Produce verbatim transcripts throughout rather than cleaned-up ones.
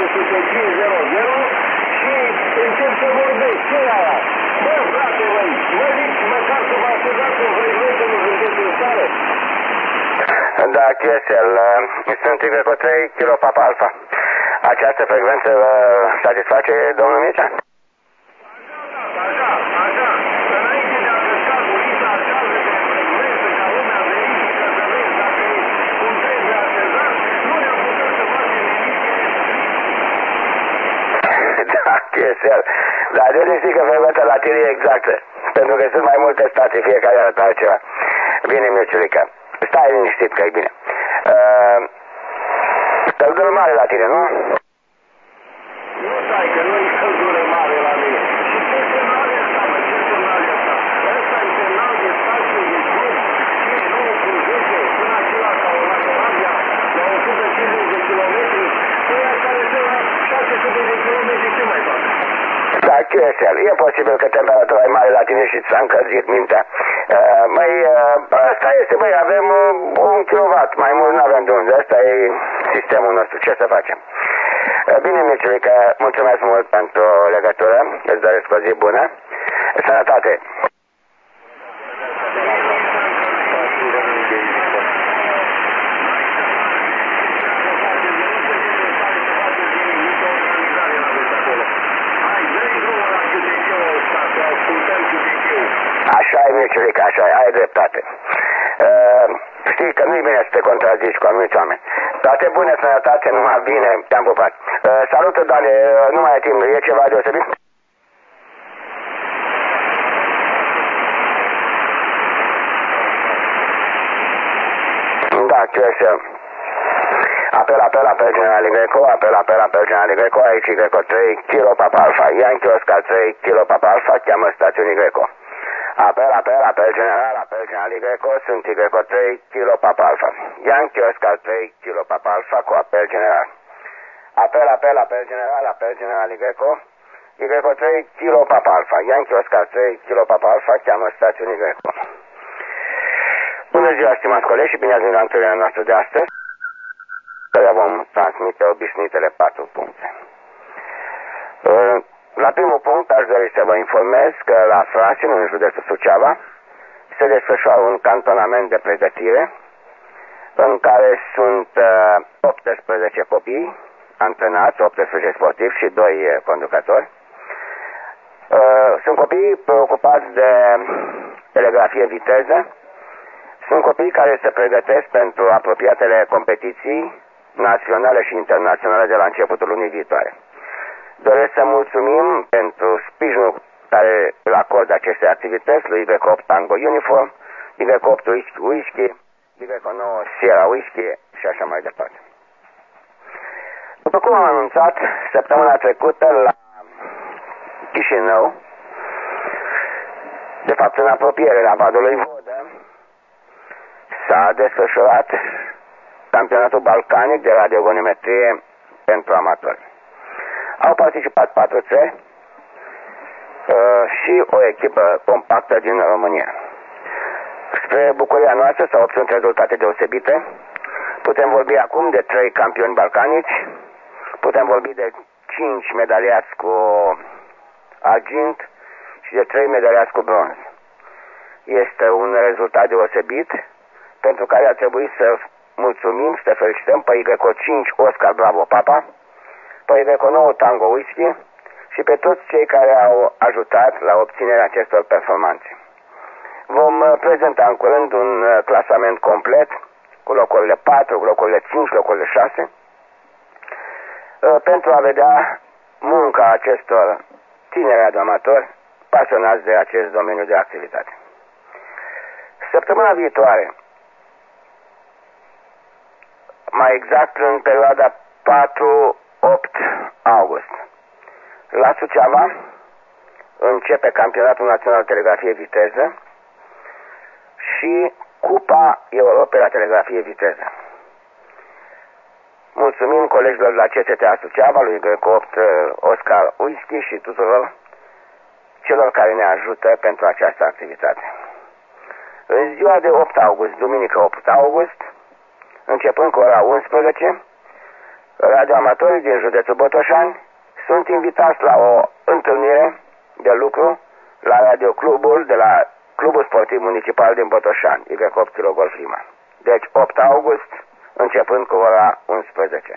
patru sute cinci zero zero și încep să vorbești. Ce e aia? Bă, frate, băi, vă zic măcar să vă așezați în frecvență, nu sunteți în stare? Da, Chiesel, sunt Y trei Kilo Papa Alpha. Această frecvență vă satisface, domnul Mircea? Așa, așa, înainte de a căsca gurița această de frecvență, ca lumea verifică să vezi dacă e cum trebuie așezat, nu ne-am putut să facem emisie. Da, Chiesel, dar de ce știi că frecvența la tine e exactă? Pentru că sunt mai multe stații, fiecare arată altceva. Bine, Mirciulică, stai liniștit că e bine. Uh, Căldură mare la tine, nu? Nu stai, că nu-i căldură mare la mine. Și ce semnal e ăsta, mă? Ce semnal e ăsta? Ăsta e semnal de stație de club, cinci nouă cu zece, până acela sau la Calabria, la o sută cincizeci de kilometri, ăia care sunt la șase sute de kilometri, ce mai fac? Da, Chiesel, e posibil că temperatura e mare la tine și ți-a încălzit mintea. Uh, mai, uh, asta este, băi, avem uh, un kilowatt, mai mult nu avem de unde, asta e sistemul nostru, ce să facem? Uh, bine, Mirciulică, mulțumesc mult pentru legătură, îți doresc o zi bună, sănătate! Așa e, Mirciulică, așa e, ai dreptate. Uh, știi că nu-i bine să te contrazici cu anumiți oameni. Toate bune, sănătate, numai bine, te-am pupat. Uh, salută, Dane, uh, nu mai e timp, e ceva deosebit? Da, ce să... Apel, apel, apel, general Greco, apel, apel, apel, general Greco, aici Greco trei Kilo Papa Alpha, Yankee Oscar trei Kilo Papa Alpha, cheamă stațiunii Greco. Apel, apel, apel general, apel general Greco, sunt Y trei Kilo Papa Alpha. Yankee Oscar trei Kilo Papa Alpha cu apel general. Apel, apel, apel general, apel general Greco, Y trei Kilo Papa Alpha. Yankee Oscar trei Kilo Papa Alpha, cheamă stațiunii Greco. Bună ziua, stimați colegi, și bine ați venit la întâlnirea noastră de astăzi. Care vom transmite obișnuitele patru puncte. La primul punct aș dori să vă informez că la Frasin, în județul Suceava, se desfășoară un cantonament de pregătire în care sunt uh, optsprezece copii antrenați, optsprezece sportivi și doi conducători. Uh, sunt copii preocupați de telegrafie viteză, sunt copii care se pregătesc pentru apropiatele competiții naționale și internaționale de la începutul lunii viitoare. Doresc să mulțumim pentru sprijinul care îl acordă aceste activități lui Y opt Tango Uniform, Y opt Whisky Whisky, Y nouă Sierra Whisky și așa mai departe. După cum am anunțat săptămâna trecută la Chișinău, de fapt în apropiere la Vadului Vodă, s-a desfășurat campionatul balcanic de radiogonometrie pentru amatori. Au participat patru țări uh, și o echipă compactă din România. Spre bucuria noastră s-au obținut rezultate deosebite. Putem vorbi acum de trei campioni balcanici, putem vorbi de cinci medaliați cu argint și de trei medaliați cu bronz. Este un rezultat deosebit pentru care ar trebui să mulțumim, să felicităm pe Y cinci Oscar Bravo Papa, pe Y nouă Tango Whisky și pe toți cei care au ajutat la obținerea acestor performanțe. Vom prezenta în curând un clasament complet cu locurile patru, cu locurile cinci, locurile șase, pentru a vedea munca acestor tineri amatori pasionați de acest domeniu de activitate. Săptămâna viitoare, mai exact în perioada patru opt august, la Suceava începe Campionatul Național de Telegrafie Viteză și Cupa Europei la Telegrafie Viteză. Mulțumim colegilor de la C S T A Suceava, lui Y opt Oscar Whisky și tuturor celor care ne ajută pentru această activitate. În ziua de opt august, duminică opt august, începând cu ora unsprezece, radioamatorii din județul Botoșani sunt invitați la o întâlnire de lucru la radioclubul de la Clubul Sportiv Municipal din Botoșani, Y opt Kilogolf Lima. Deci opt august, începând cu ora unsprezece.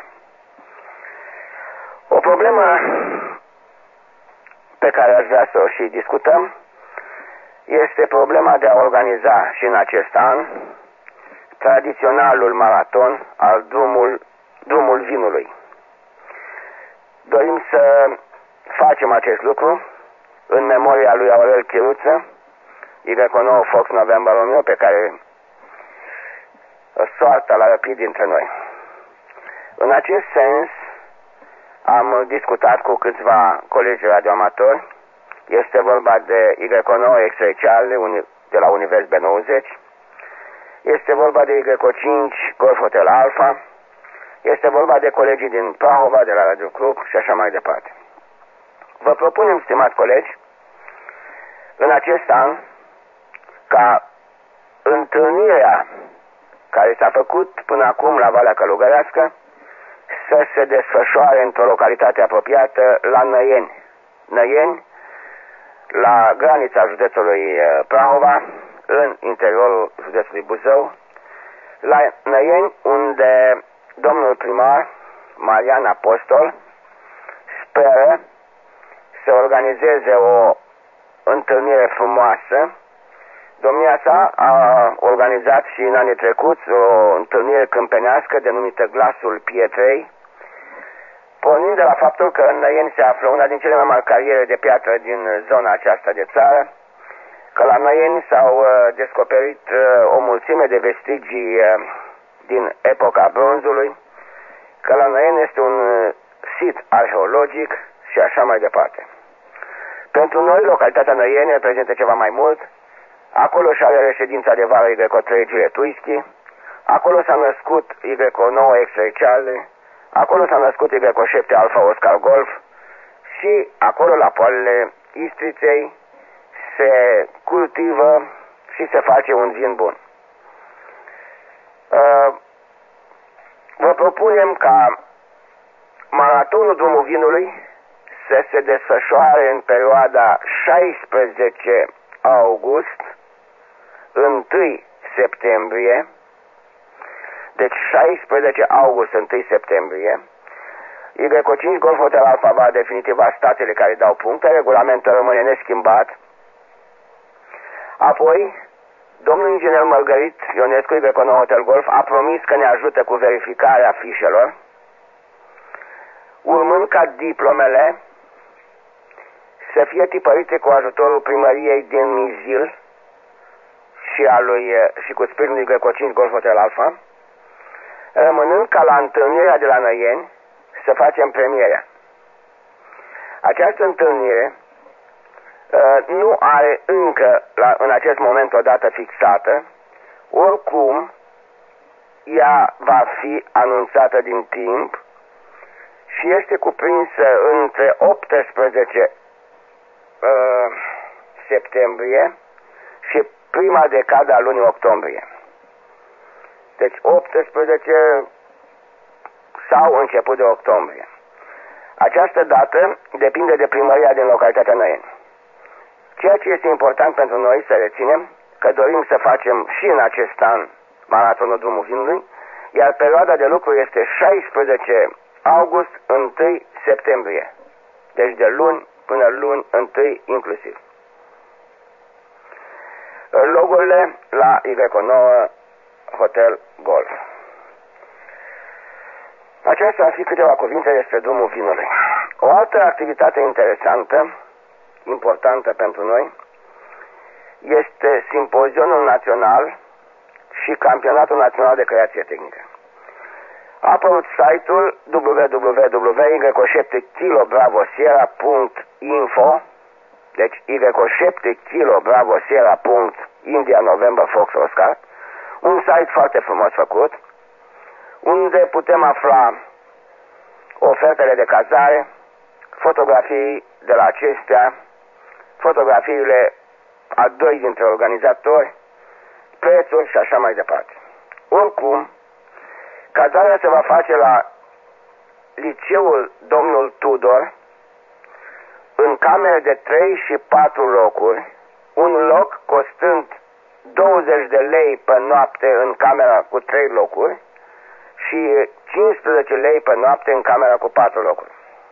O problemă pe care aș vrea să o și discutăm este problema de a organiza și în acest an tradiționalul maraton al drumul, drumul vinului. Dorim să facem acest lucru în memoria lui Aurel Chiruță, Y nouă Fox November Romeo, pe care soarta l-a răpit dintre noi. În acest sens am discutat cu câțiva colegi radioamatori. Este vorba de Y nouă X-Ray Charlie de la Univers B nouăzeci. Este vorba de Y cinci Golf Hotel Alpha. Este vorba de colegii din Prahova, de la Radio Club și așa mai departe. Vă propunem, stimați colegi, în acest an, ca întâlnirea care s-a făcut până acum la Valea Călugărească să se desfășoare într-o localitate apropiată la Năieni. Năieni, la granița județului Prahova, în interiorul județului Buzău, la Năieni, unde domnul primar Marian Apostol speră să organizeze o întâlnire frumoasă. Domnia sa a organizat și în anii trecuți o întâlnire câmpenească denumită Glasul Pietrei, pornind de la faptul că în Năieni se află una din cele mai mari cariere de piatră din zona aceasta de țară, că la Năieni s-au uh, descoperit uh, o mulțime de vestigii uh, din epoca bronzului, că la Năieni este un uh, sit arheologic și așa mai departe. Pentru noi, localitatea Năieni reprezintă ceva mai mult. Acolo și are reședința de vară Y trei Juliet Whisky, acolo s-a născut Y nouă X-Ray Charlie, acolo s-a născut Y șapte Alpha Oscar Golf și acolo la poalele Istriței se cultivă și se face un vin bun. Uh, vă propunem ca maratonul drumul vinului să se desfășoare în perioada șaisprezece august întâi septembrie, deci șaisprezece august întâi septembrie. Y cinci Golf Hotel Alpha va definitiva statele care dau puncte, regulamentul rămâne neschimbat. Apoi, domnul inginer Mărgărit Ionescu, Y nouă Hotel Golf, a promis că ne ajută cu verificarea fișelor, urmând ca diplomele să fie tipărite cu ajutorul primăriei din Mizil și, a lui, și cu sprijinul Y cinci Golf Hotel Alpha, rămânând ca la întâlnirea de la Năieni să facem premierea. Această întâlnire uh, nu are încă la, în acest moment o dată fixată, oricum ea va fi anunțată din timp și este cuprinsă între optsprezece uh, septembrie și prima decadă a lunii octombrie. Deci optsprezece sau început de octombrie. Această dată depinde de primăria din localitatea Năieni. Ceea ce este important pentru noi să reținem că dorim să facem și în acest an maratonul drumul vinului, iar perioada de lucru este șaisprezece august întâi septembrie. Deci de luni până luni întâi inclusiv. Logurile la Y nouă Hotel Golf. Aceasta ar fi câteva cuvinte despre drumul vinului. O altă activitate interesantă, importantă pentru noi, este Simpozionul Național și Campionatul Național de Creație Tehnică. A apărut site-ul w w w punct y șapte kilo bravo sierra punct info, deci Y șapte kilo bravo sierra punct India November Fox Oscar, un site foarte frumos făcut, unde putem afla ofertele de cazare, fotografii de la acestea, fotografiile a doi dintre organizatori, prețuri și așa mai departe. Oricum, cazarea se va face la liceul Domnul Tudor, în camere de trei și patru locuri, un loc costând douăzeci de lei pe noapte în camera cu trei locuri și cincisprezece lei pe noapte în camera cu patru locuri.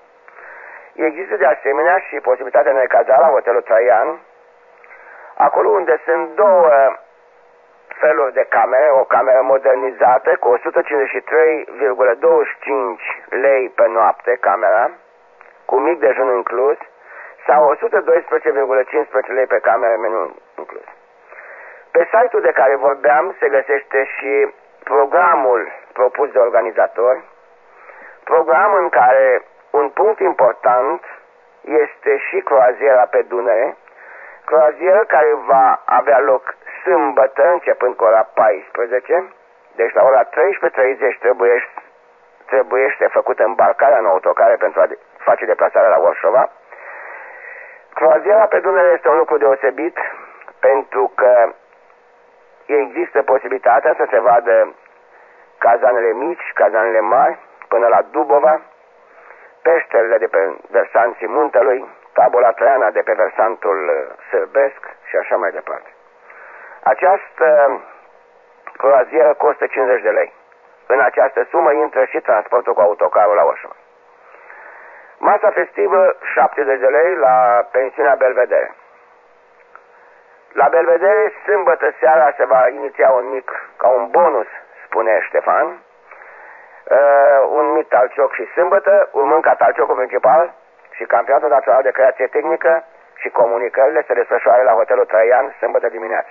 Există de asemenea și posibilitatea de necazare la Hotelul Traian, acolo unde sunt două feluri de camere, o cameră modernizată cu o sută cincizeci și trei virgulă douăzeci și cinci lei pe noapte camera, cu mic dejun inclus, sau o sută doisprezece virgulă cincisprezece lei pe cameră, meniu inclus. Pe site-ul de care vorbeam se găsește și programul propus de organizatori, program în care un punct important este și croaziera pe Dunăre, croazieră care va avea loc sâmbătă, începând cu ora paisprezece, deci la ora treisprezece treizeci trebuie, trebuiește făcută îmbarcarea în autocare pentru a face deplasarea la Orșova. Croaziera pe Dunăre este un lucru deosebit pentru că există posibilitatea să se vadă cazanele mici, cazanele mari, până la Dubova, peșterile de pe versanții muntelui, tabula Traiana de pe versantul sârbesc și așa mai departe. Această croazieră costă cincizeci de lei. În această sumă intră și transportul cu autocarul la Orșova. Masa festivă, șaptezeci de lei la pensiunea Belvedere. La Belvedere, sâmbătă seara se va iniția un mic, ca un bonus, spune Ștefan, uh, un mic talcioc și sâmbătă, urmând ca talciocul principal și campionatul național de creație tehnică și comunicările se desfășoare la Hotelul Traian sâmbătă dimineață.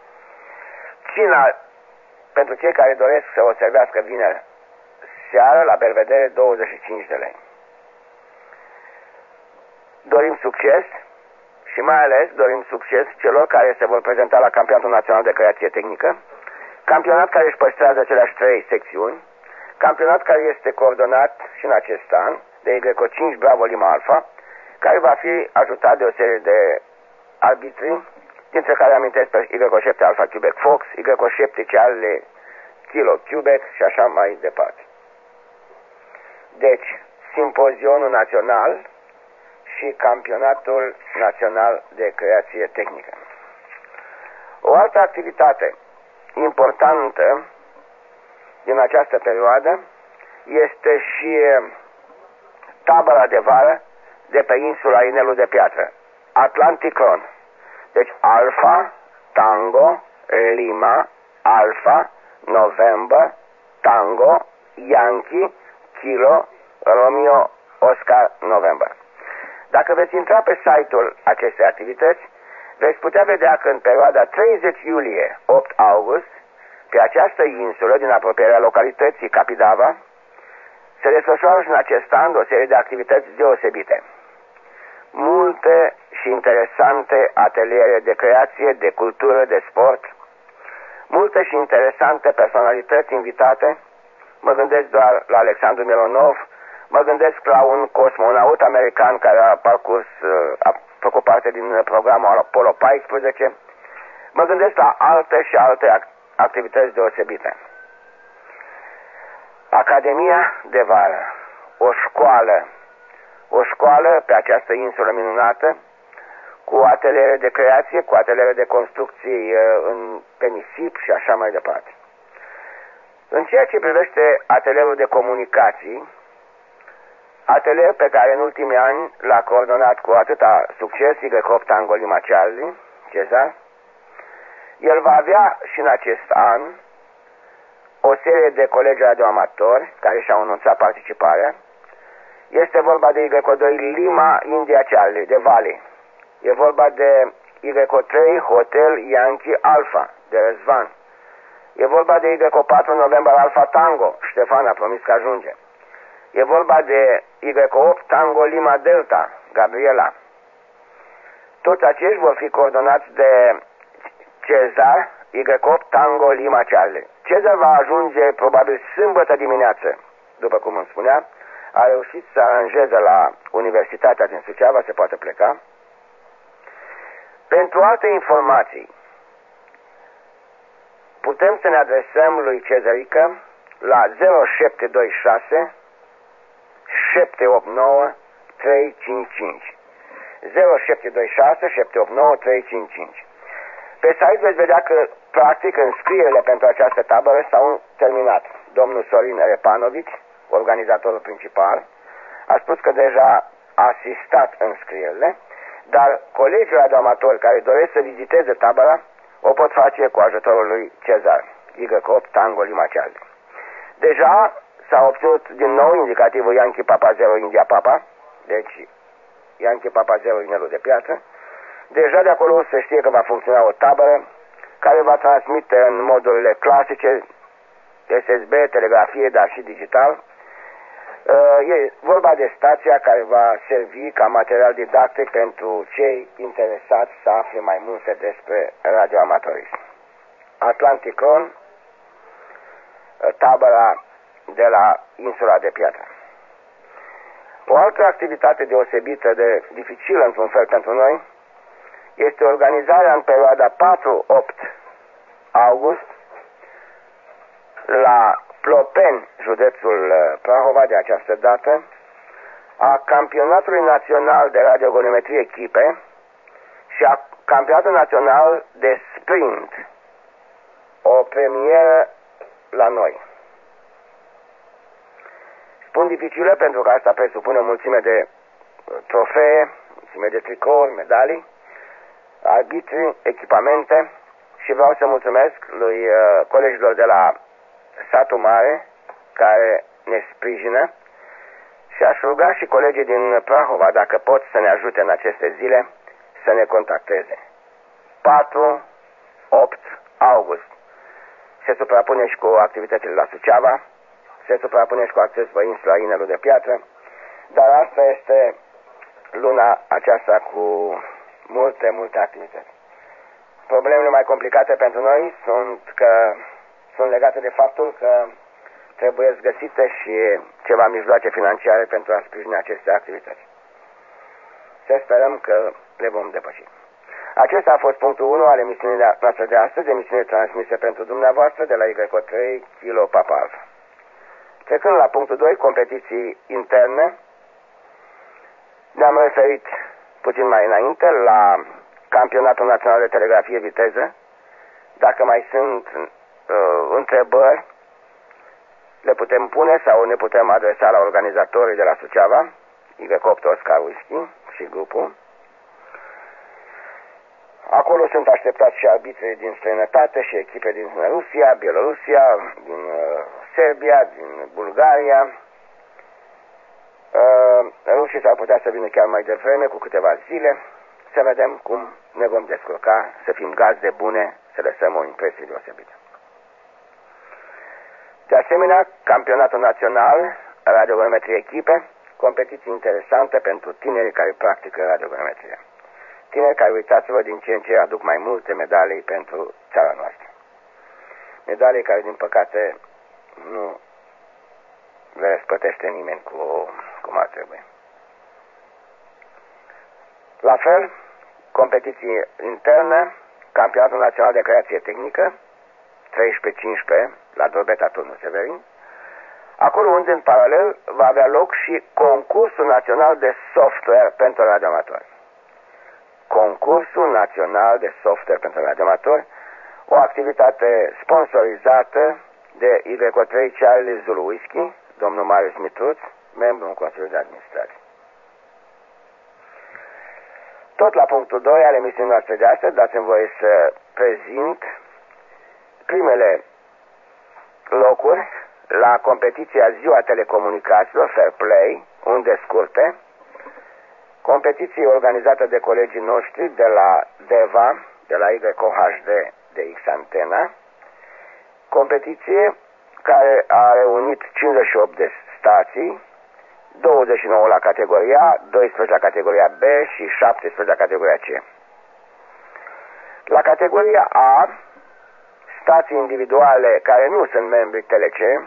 Cina, pentru cei care doresc să o servească vineri seară, la Belvedere, douăzeci și cinci de lei. Dorim succes și mai ales dorim succes celor care se vor prezenta la Campionatul Național de Creație Tehnică, campionat care își păstrează aceleași trei secțiuni, campionat care este coordonat și în acest an de Y cinci Bravo Lima Alpha, care va fi ajutat de o serie de arbitri, dintre care amintesc pe Y șapte Alpha Quebec Fox, Y șapte Charlie Kilo Quebec și așa mai departe. Deci, simpozionul național și campionatul național de creație tehnică. O altă activitate importantă din această perioadă este și tabăra de vară de pe insula Inelul de Piatră, Atlanticron. Deci Alpha, Tango, Lima, Alpha, November, Tango, Yankee, Kilo, Romeo, Oscar, November. Dacă veți intra pe site-ul acestei activități, veți putea vedea că în perioada treizeci iulie - opt august, pe această insulă din apropierea localității Capidava, se desfășoară și în acest an o serie de activități deosebite. Multe și interesante ateliere de creație, de cultură, de sport, multe și interesante personalități invitate. Mă gândesc doar la Alexandru Milonov, mă gândesc la un cosmonaut american care a parcurs, a făcut parte din programul Apollo paisprezece, mă gândesc la alte și alte activități deosebite. Academia de vară, o școală, o școală pe această insulă minunată, cu ateliere de creație, cu ateliere de construcții în, pe nisip și așa mai departe. În ceea ce privește atelierul de comunicații, atelier pe care în ultimii ani l-a coordonat cu atâta succes Y opt Tango Lima Charlie, Cezar, el va avea și în acest an o serie de colegi radioamatori care și-au anunțat participarea. Este vorba de Y doi Lima India Charlie, de Valley. E vorba de Y trei Hotel Yankee Alpha, de Răzvan. E vorba de Y patru November Alpha Tango, Ștefan a promis că ajunge. E vorba de Y opt Tango Lima Delta, Gabriela. Toți acești vor fi coordonați de Cezar, Y opt Tango Lima Charlie. Cezar va ajunge probabil sâmbătă dimineață, după cum îmi spunea, a reușit să aranjeze la Universitatea din Suceava, se poate pleca. Pentru alte informații, putem să ne adresăm lui Cezărică la zero șapte doi șase șapte opt nouă trei cinci cinci. zero șapte doi șase șapte opt nouă trei cinci cinci. Pe site veți vedea că, practic, înscrierile pentru această tabără s-au terminat. Domnul Sorin Repanovici, organizatorul principal, a spus că deja a asistat înscrierile, dar colegii radioamatori care doresc să viziteze tabăra o pot face cu ajutorul lui Cezar, Y opt Tango Lima Charlie. Deja s-a obținut din nou indicativul Yankee Papa zero India Papa, deci Yankee Papa zero inelul de piatră. Deja de acolo se știe că va funcționa o tabără care va transmite în modurile clasice, S S B, telegrafie, dar și digital. E vorba de stația care va servi ca material didactic pentru cei interesați să afle mai multe despre radioamatorism. Atlanticron, tabăra de la insula de Piatră. O altă activitate deosebită de dificilă într-un fel pentru noi este organizarea în perioada patru opt august la Plopeni, județul Prahova, de această dată, a Campionatului Național de Radiogonometrie Echipe și a Campionatul Național de Sprint, o premieră la noi. Spun dificilă pentru că asta presupune o mulțime de trofee, mulțime de tricouri, medalii, arbitri, echipamente și vreau să mulțumesc lui uh, colegilor de la Satul Mare care ne sprijină și aș ruga și colegii din Prahova, dacă pot să ne ajute în aceste zile, să ne contacteze. patru opt august se suprapune și cu activitățile la Suceava, se suprapune și cu acces pe insula Inelul de Piatră, dar asta este luna aceasta cu multe, multe activități. Problemele mai complicate pentru noi sunt că sunt legate de faptul că trebuie găsite și ceva mijloace financiare pentru a sprijini aceste activități. Să sperăm că le vom depăși. Acesta a fost punctul unu al emisiunii noastre de astăzi, emisiune transmise pentru dumneavoastră de la Y trei Kilo Papa Alpha. Trecând la punctul doi, competiții interne, ne-am referit puțin mai înainte la Campionatul Național de Telegrafie Viteză. Dacă mai sunt uh, întrebări, le putem pune sau ne putem adresa la organizatorii de la Suceava, Y opt Oscar Whisky și grupul. Acolo sunt așteptați și arbitrii din străinătate și echipe din Rusia, Bielorusia, din uh, Serbia, din Bulgaria. Uh, rușii s-ar putea să vină chiar mai devreme, cu câteva zile, să vedem cum ne vom descurca, să fim gazde bune, să lăsăm o impresie deosebită. De asemenea, Campionatul Național Radiogonometrie Echipe, competiții interesante pentru tinerii care practică radiogonometria. Tineri care, uitați-vă, din ce în ce aduc mai multe medalii pentru țara noastră. Medalii care, din păcate, nu le răsplătește nimeni cu, cum ar trebui. La fel, competiții interne, Campionatul Național de Creație Tehnică, treisprezece cincisprezece, la Drobeta Turnul Severin, acolo unde, în paralel, va avea loc și Concursul Național de Software pentru Radioamatori. Concursul Național de Software pentru Radioamatori, o activitate sponsorizată de Y trei Charlie Zulu Whisky, domnul Marius Mitruț, membru în Consiliul de Administrație. Tot la punctul doi al emisiunii noastre de astăzi, dați-mi voie să prezint primele locuri la competiția Ziua Telecomunicațiilor, Fair Play, unde scurte, competiție organizată de colegii noștri de la DEVA, de la Y H D de X Antena, competiție care a reunit cincizeci și opt de stații, douăzeci și nouă la categoria A, doisprezece la categoria B și șaptesprezece la categoria C. La categoria A, stații individuale care nu sunt membri T L C,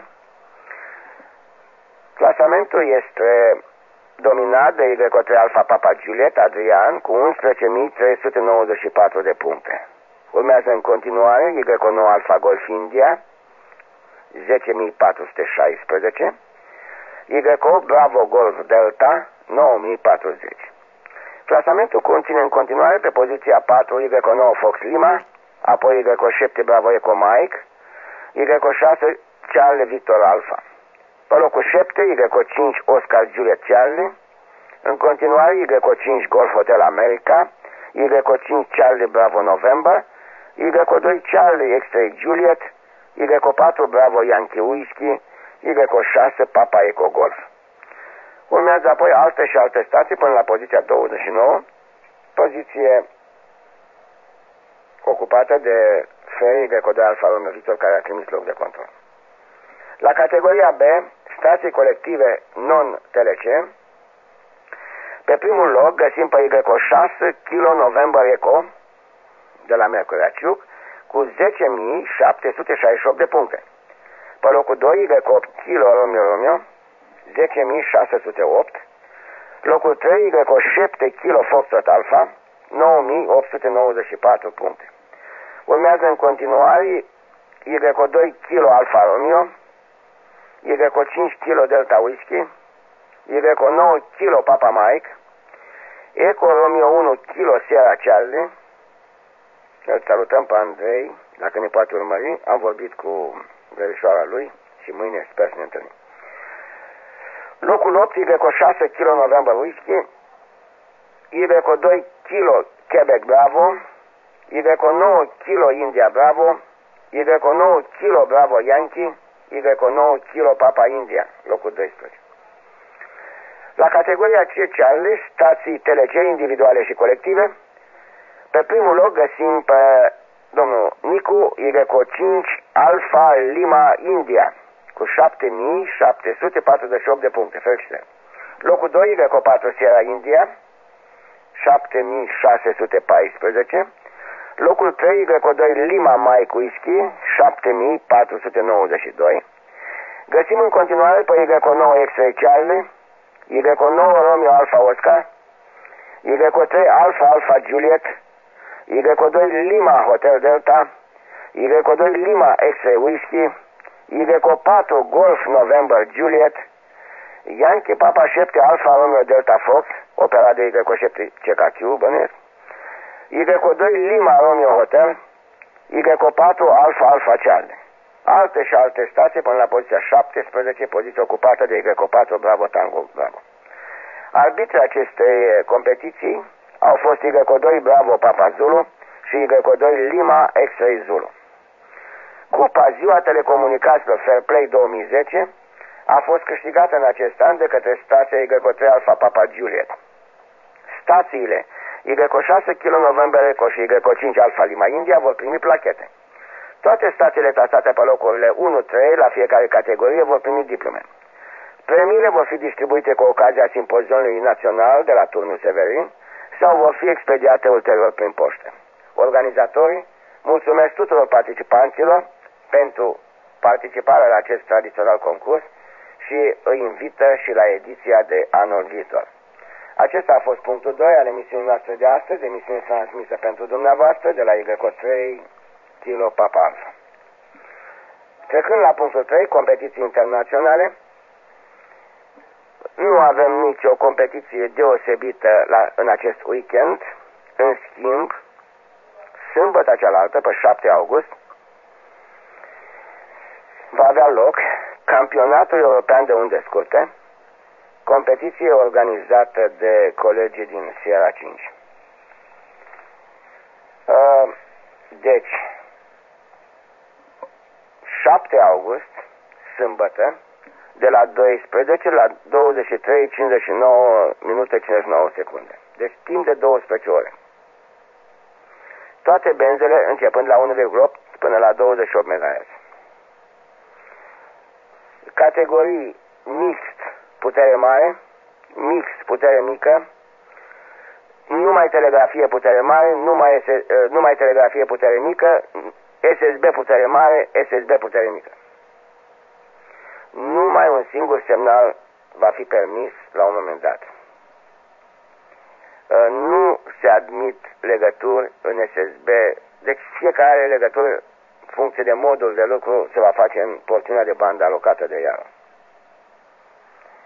clasamentul este dominat de Y trei Alpha Papa Juliet Adrian cu unsprezece mii trei sute nouăzeci și patru de puncte. Urmează în continuare Y nouă Alpha Golf India, zece mii patru sute șaisprezece, Y opt Bravo Golf Delta nouă mii patruzeci. Clasamentul conține în continuare pe poziția patru Y nouă Fox Lima, apoi Y șapte Bravo Echo Mike, Y șase Charlie Victor Alpha. Pe locul șapte Y cinci Oscar Juliet Charlie, în continuare Y cinci Golf Hotel America, Y cinci Charlie Bravo November, Y doi Charlie X-Ray Juliet, Y patru Bravo Yankee Whiskey, Y șase Papa Echo Golf. Urmează apoi alte și alte stații până la poziția douăzeci și nouă, poziție ocupată de Ferry Y doi Alfa Romeo Victor, care a trimis loc de control. La categoria B, stații colective non-T L C, pe primul loc găsim pe Y șase Kilo November Echo de la Mercuraciuc cu zece mii șapte sute șaizeci și opt de puncte. Pe locul doi Y opt Kilo Romeo Romeo zece mii șase sute opt. Locul trei Y șapte Kilo Foxtrot Alpha nouă mii opt sute nouăzeci și patru puncte. Urmează în continuare Y doi Kilo Alfa Romeo, Y cinci Kilo Delta Whiskey, Y nouă Kilo Papa Mike, Echo Romeo unu Kilo Sierra Charlie. Îl salutăm pe Andrei, dacă ne poate urmări. Am vorbit cu verișoara lui și mâine sper să ne întâlnim. Locul opt Y șase Kilo November Whiskey, Y doi Kilo Quebec Bravo, Y nouă Kilo India Bravo, Y nouă Kilo Bravo Yankee, Y nouă Kilo Papa India, locul doisprezece. La categoria C Charlie, stații T L C individuale și colective, pe primul loc găsim pe domnul Nicu Y cinci Alfa Lima India cu șapte mii șapte sute patruzeci și opt de puncte. Felicitări. Locul doi Y patru Sierra India șapte mii șase sute paisprezece. Locul trei Y doi Lima Mike Whiskey șapte mii patru sute nouăzeci și doi. Găsim în continuare pe Y nouă X-Ray Charlie, Y nouă Romeo Alpha Oscar, Y trei Alpha Alpha Juliet, Y doi Lima Hotel Delta, Y doi Lima X-Ray Whiskey, Y patru Golf November Juliet, Yankee Papa șapte Alfa Romeo Delta Fox, operat de Y șapte C K Q, bănuiesc, Y doi Lima Romeo Hotel, Y patru Alfa Alfa Charlie. Alte și alte stații până la poziția șaptesprezece, poziție ocupată de Y patru Bravo Tango Bravo. Arbitrii acestei competiții au fost Y doi Bravo Papa Zulu și Y doi Lima X-Ray Zulu. Cupa Ziua Telecomunicațiilor Fair Play două mii zece a fost câștigată în acest an de către stația Y trei Alpha Papa Juliet. Stațiile Y șase Kilo November Echo și Y cinci Alpha Lima India vor primi plachete. Toate stațiile clasate pe locurile unu trei la fiecare categorie vor primi diplome. Premiile vor fi distribuite cu ocazia simpozionului național de la Turnul Severin sau vor fi expediate ulterior prin poștă. Organizatorii mulțumesc tuturor participanților pentru participarea la acest tradițional concurs și îi invită și la ediția de anul viitor. Acesta a fost punctul doi al emisiunii noastre de astăzi, emisiune transmisă pentru dumneavoastră de la Y trei Kilo Papa Alpha. Trecând la punctul trei, competiții internaționale, nu avem nicio competiție deosebită la, în acest weekend. În schimb, sâmbătă cealaltă, pe șapte august, va avea loc Campionatul European de Unde Scurte, competiție organizată de colegii din Sierra cinci. Deci, șapte august, sâmbătă, de la douăsprezece la douăzeci și trei cincizeci și nouă minute cincizeci și nouă secunde. Deci timp de douăsprezece ore. Toate benzele începând la unu virgulă opt până la douăzeci și opt megahertz. Categorii mixt putere mare, mix putere mică, numai telegrafie putere mare, numai, numai telegrafie putere mică, S S B putere mare, S S B putere mică. Numai un singur semnal va fi permis la un moment dat. Nu se admit legături în S S B, deci fiecare legătură, funcție de modul de lucru, se va face în porțiunea de bandă alocată de iară.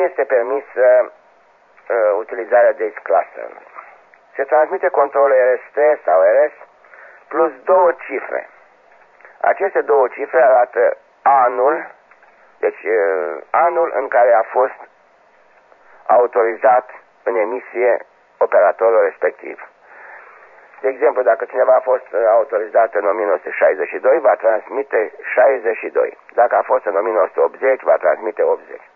este permisă uh, utilizarea deci cluster. Se transmite controlul R S T sau R S plus două cifre. Aceste două cifre arată anul, deci uh, anul în care a fost autorizat în emisie operatorul respectiv. De exemplu, dacă cineva a fost autorizat în o mie nouă sute șaizeci și doi, va transmite șaizeci și doi. Dacă a fost în o mie nouă sute optzeci, va transmite optzeci.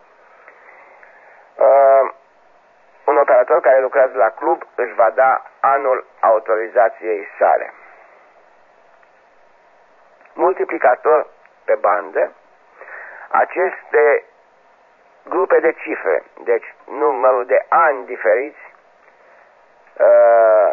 Uh, un operator care lucrează la club își va da anul autorizației sale. Multiplicator pe bandă, aceste grupe de cifre, deci numărul de ani diferiți, uh,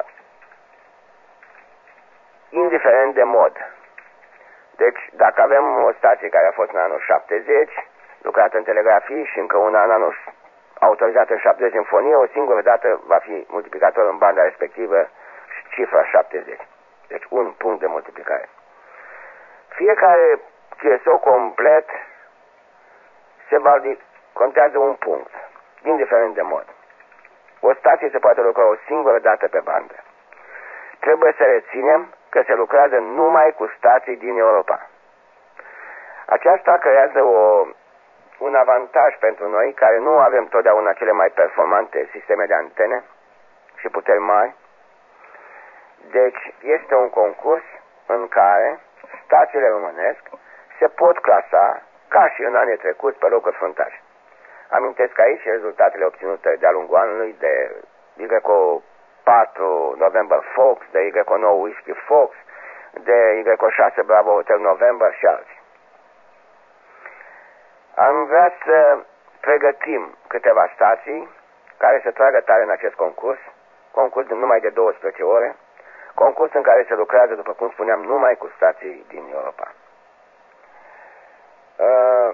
indiferent de mod. Deci, dacă avem o stație care a fost în anul șaptezeci, lucrată în telegrafie și încă una în anul autorizat în șaptezeci în fonie, o singură dată va fi multiplicator în banda respectivă și cifra șaptezeci. Deci un punct de multiplicare. Fiecare Q S O complet se va contează un punct, indiferent de mod. O stație se poate lucra o singură dată pe bandă. Trebuie să reținem că se lucrează numai cu stații din Europa. Aceasta creează o, un avantaj pentru noi, care nu avem totdeauna cele mai performante sisteme de antene și puteri mari. Deci este un concurs în care stațiile românesc se pot clasa, ca și în anii trecuți, pe locuri fruntașe. Amintesc aici rezultatele obținute de-a lungul anului de Y patru November Fox, de Y nouă Whiskey Fox, de Y șase Bravo Hotel November și alții. Am vrea să pregătim câteva stații care să tragă tare în acest concurs, concurs numai de douăsprezece ore, concurs în care se lucrează, după cum spuneam, numai cu stații din Europa. Uh,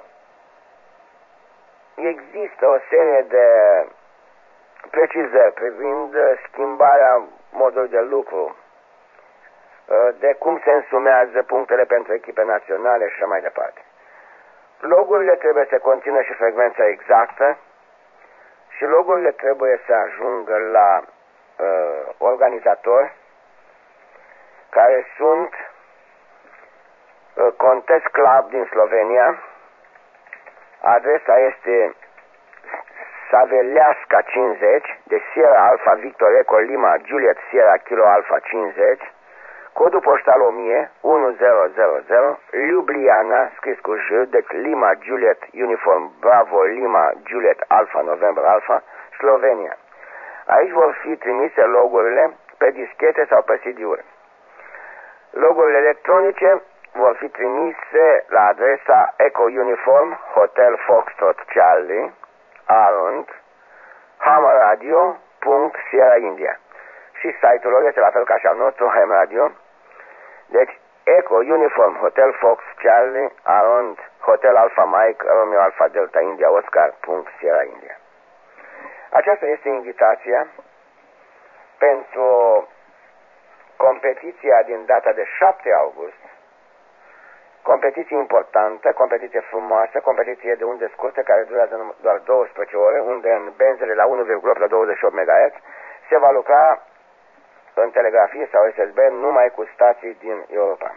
există o serie de precizări privind schimbarea modului de lucru, de cum se însumează punctele pentru echipe naționale și așa mai departe. Logurile trebuie să conțină și frecvența exactă și logurile trebuie să ajungă la uh, organizatori, care sunt uh, Contest Club din Slovenia. Adresa este Saveleasca cincizeci, de Sierra Alpha Victor Eco Lima Juliet Sierra Kilo Alpha cincizeci, codul poștal o mie unu zero zero zero, Ljubljana, scris cu J, deci Lima Juliet Uniform Bravo Lima Juliet Alpha November Alpha, Slovenia. Aici vor fi trimise logurile pe dischete sau pe C D-uri. Logurile electronice vor fi trimise la adresa Eco Uniform Hotel Foxtrot Charlie Arund hamradio punct Sierra India. Și site-ul lor este la fel ca și al nostru, Ham Radio. Deci Eco Uniform Hotel Fox Charlie Arund Hotel Alpha Mike Romeo Alpha Delta India Oscar punct Sierra India. Aceasta este invitația pentru competiția din data de șapte august. Competiție importantă, competiție frumoasă, competiție de unde scurte care durează doar douăsprezece ore, unde în benzele la unu virgulă opt la douăzeci și opt megahertz se va lucra în telegrafie sau S S B numai cu stații din Europa.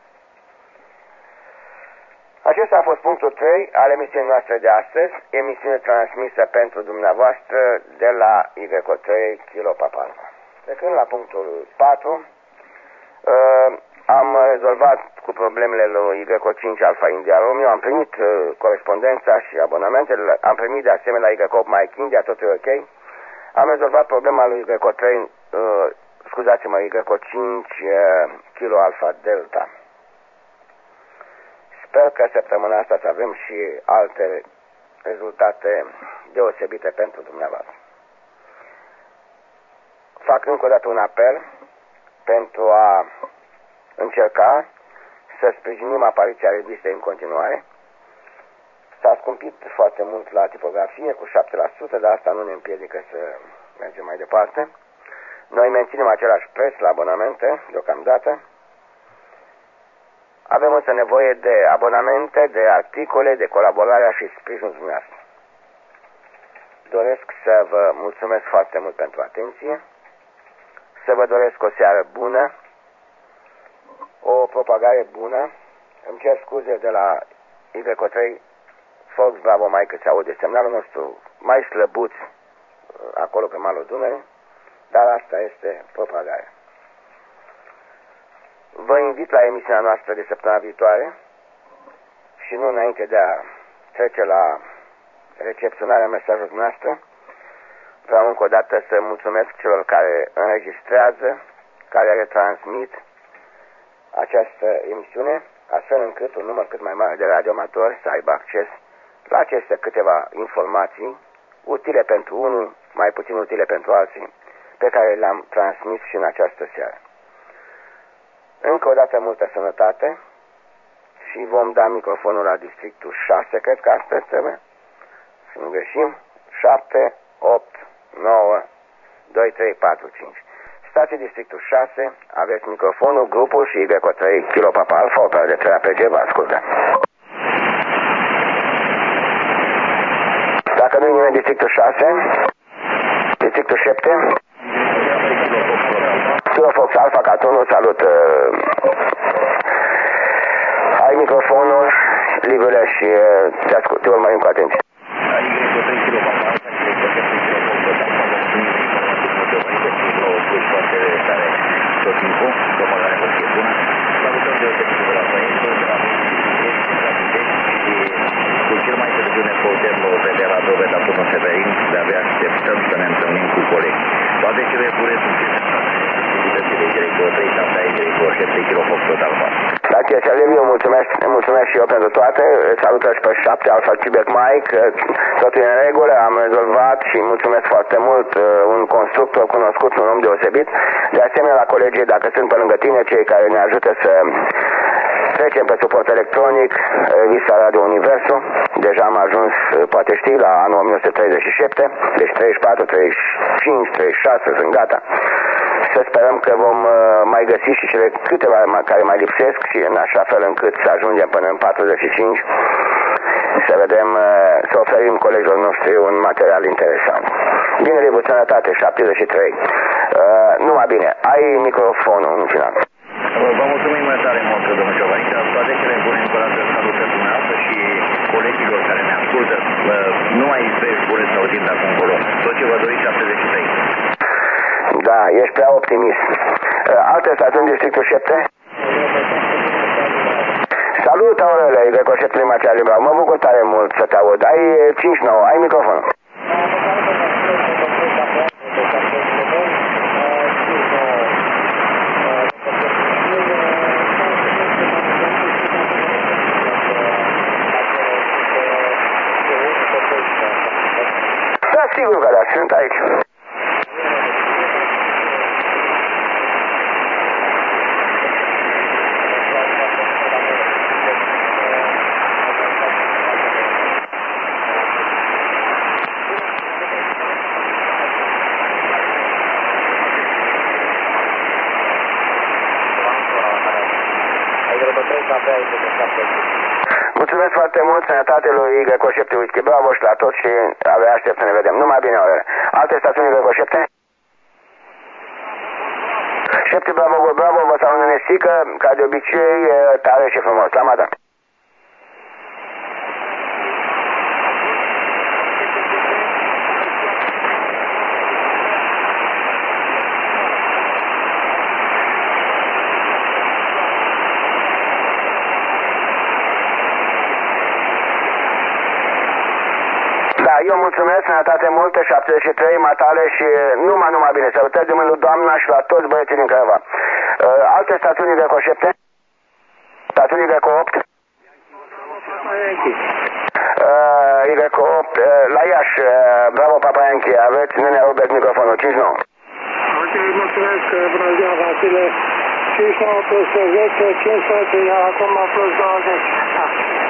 Acesta a fost punctul trei al emisiunii noastre de astăzi, emisiune transmisă pentru dumneavoastră de la Y trei Kilo Papa. Trecând la punctul patru, uh, am rezolvat cu problemele lui Y cinci Alpha India Romeo, am primit uh, corespondența și abonamentele, am primit de asemenea Y opt Mike India, totul e ok. Am rezolvat problema lui Y trei, uh, scuzați-mă, Y cinci uh, Kilo Alpha Delta. Sper că săptămâna asta să avem și alte rezultate deosebite pentru dumneavoastră. Fac încă o dată un apel pentru a încerca să sprijinim apariția revistei în continuare. S-a scumpit foarte mult la tipografie, cu șapte la sută, dar asta nu ne împiedică să mergem mai departe. Noi menținem același preț la abonamente, deocamdată. Avem însă nevoie de abonamente, de articole, de colaborarea și sprijinul dumneavoastră. doresc să vă mulțumesc foarte mult pentru atenție, să vă doresc o seară bună, o propagare bună. Îmi cer scuze de la I V C trei Fox Bravo Mike că se aude semnalul nostru mai slăbuț acolo pe malul Dunării, dar asta este propagarea. Vă invit la emisiunea noastră de săptămâna viitoare și nu înainte de a trece la recepționarea mesajului noastră, vreau încă o dată să mulțumesc celor care înregistrează, care retransmit această emisiune, astfel încât un număr cât mai mare de radioamatori să aibă acces la aceste câteva informații utile pentru unii, mai puțin utile pentru alții, pe care le-am transmis și în această seară. Încă o dată multă sănătate și vom da microfonul la districtul șase, cred că astăzi trebuie, să nu greșim, șapte, opt, nouă, doi, trei, patru, cinci. Stați districtul șase, aveți microfonul, grupul și I V C trei Kilo Papa Alpha, opera de trei A P G, vă ascultă. Dacă nu-i nimeni districtul șase, districtul șapte, Kilo Fox Alpha, Catonul, salut. Ai microfonul, Livule, și te ascult, te urmărim cu atenție. Tot timpul, propagare pot fi bună. Salutăm deosebit de la Părinte, de la și cu cel mai târziu ne putem vedea la Doveda până Severin, de-abia așteptăm să ne întâlnim cu colegi. Toate cele bune succese activitățile Director trei, șapte, Director șapte, Kilo Fox Alpha. La ce să eu mulțumesc, mulțumesc și eu pentru toate. Salută și pe șapte Alpha Quebec Mike. Totul e în regulă, am rezolvat și mulțumesc foarte mult. Un constructor cunoscut, un om deosebit. De asemenea la colegii, dacă sunt pe lângă tine, cei care ne ajută să trecem pe suport electronic, Vista Radio Universul. Deja am ajuns, poate știi, la anul o mie nouă sute treizeci și șapte, deci treizeci și patru, treizeci și cinci, treizeci și șase sunt gata. Să sperăm că vom mai găsi și cele câteva care mai lipsesc și în așa fel încât să ajungem până în patruzeci și cinci, să vedem, să oferim colegilor noștri un material interesant. Bine, Libu, sănătate, șaptezeci și trei. Uh, numai bine, ai microfonul în final. Vă mulțumim mai tare mult, domnul Ciovanică. Toate cele bune încă o dată salută dumneavoastră și colegilor care ne ascultă. Nu mai veți bune să auzim de acum încolo. Tot ce vă doriți, șaptezeci și trei. Da, ești prea optimist. Alte stațiuni, districtul șapte? Salut, Aurele, I V C șapte Maceali Bravo. Mă bucur tare mult să te aud. Ai cinci nouă, ai microfonul. Da, sigur că da, sunt aici. Mulțumesc foarte mult, sănătate lui I V C șapte Whisky Bravo și la toți și abia aștept să ne vedem. Numai bine, orele. Alte stațiuni I V C șapte? șapte Bravo, Bravo, vă salut în estică, ca de obicei, tare și frumos. La mata. Eu mulțumesc, sănătate multă, șaptezeci și trei, matale și numai, numai bine. Salutări de mâini lui doamna și la toți băieții din Craiova. Uh, alte stațiuni I V C șapte? Stațiuni I V C opt? Uh, I V C opt, uh, la Iași, uh, Bravo Papa Yankee, aveți Nenea Robert microfonul, cinci nouă. Ok, mulțumesc, bună ziua, Vasile. cinci nouă plus zece, cincisprezece, iar acum plus douăzeci. Da.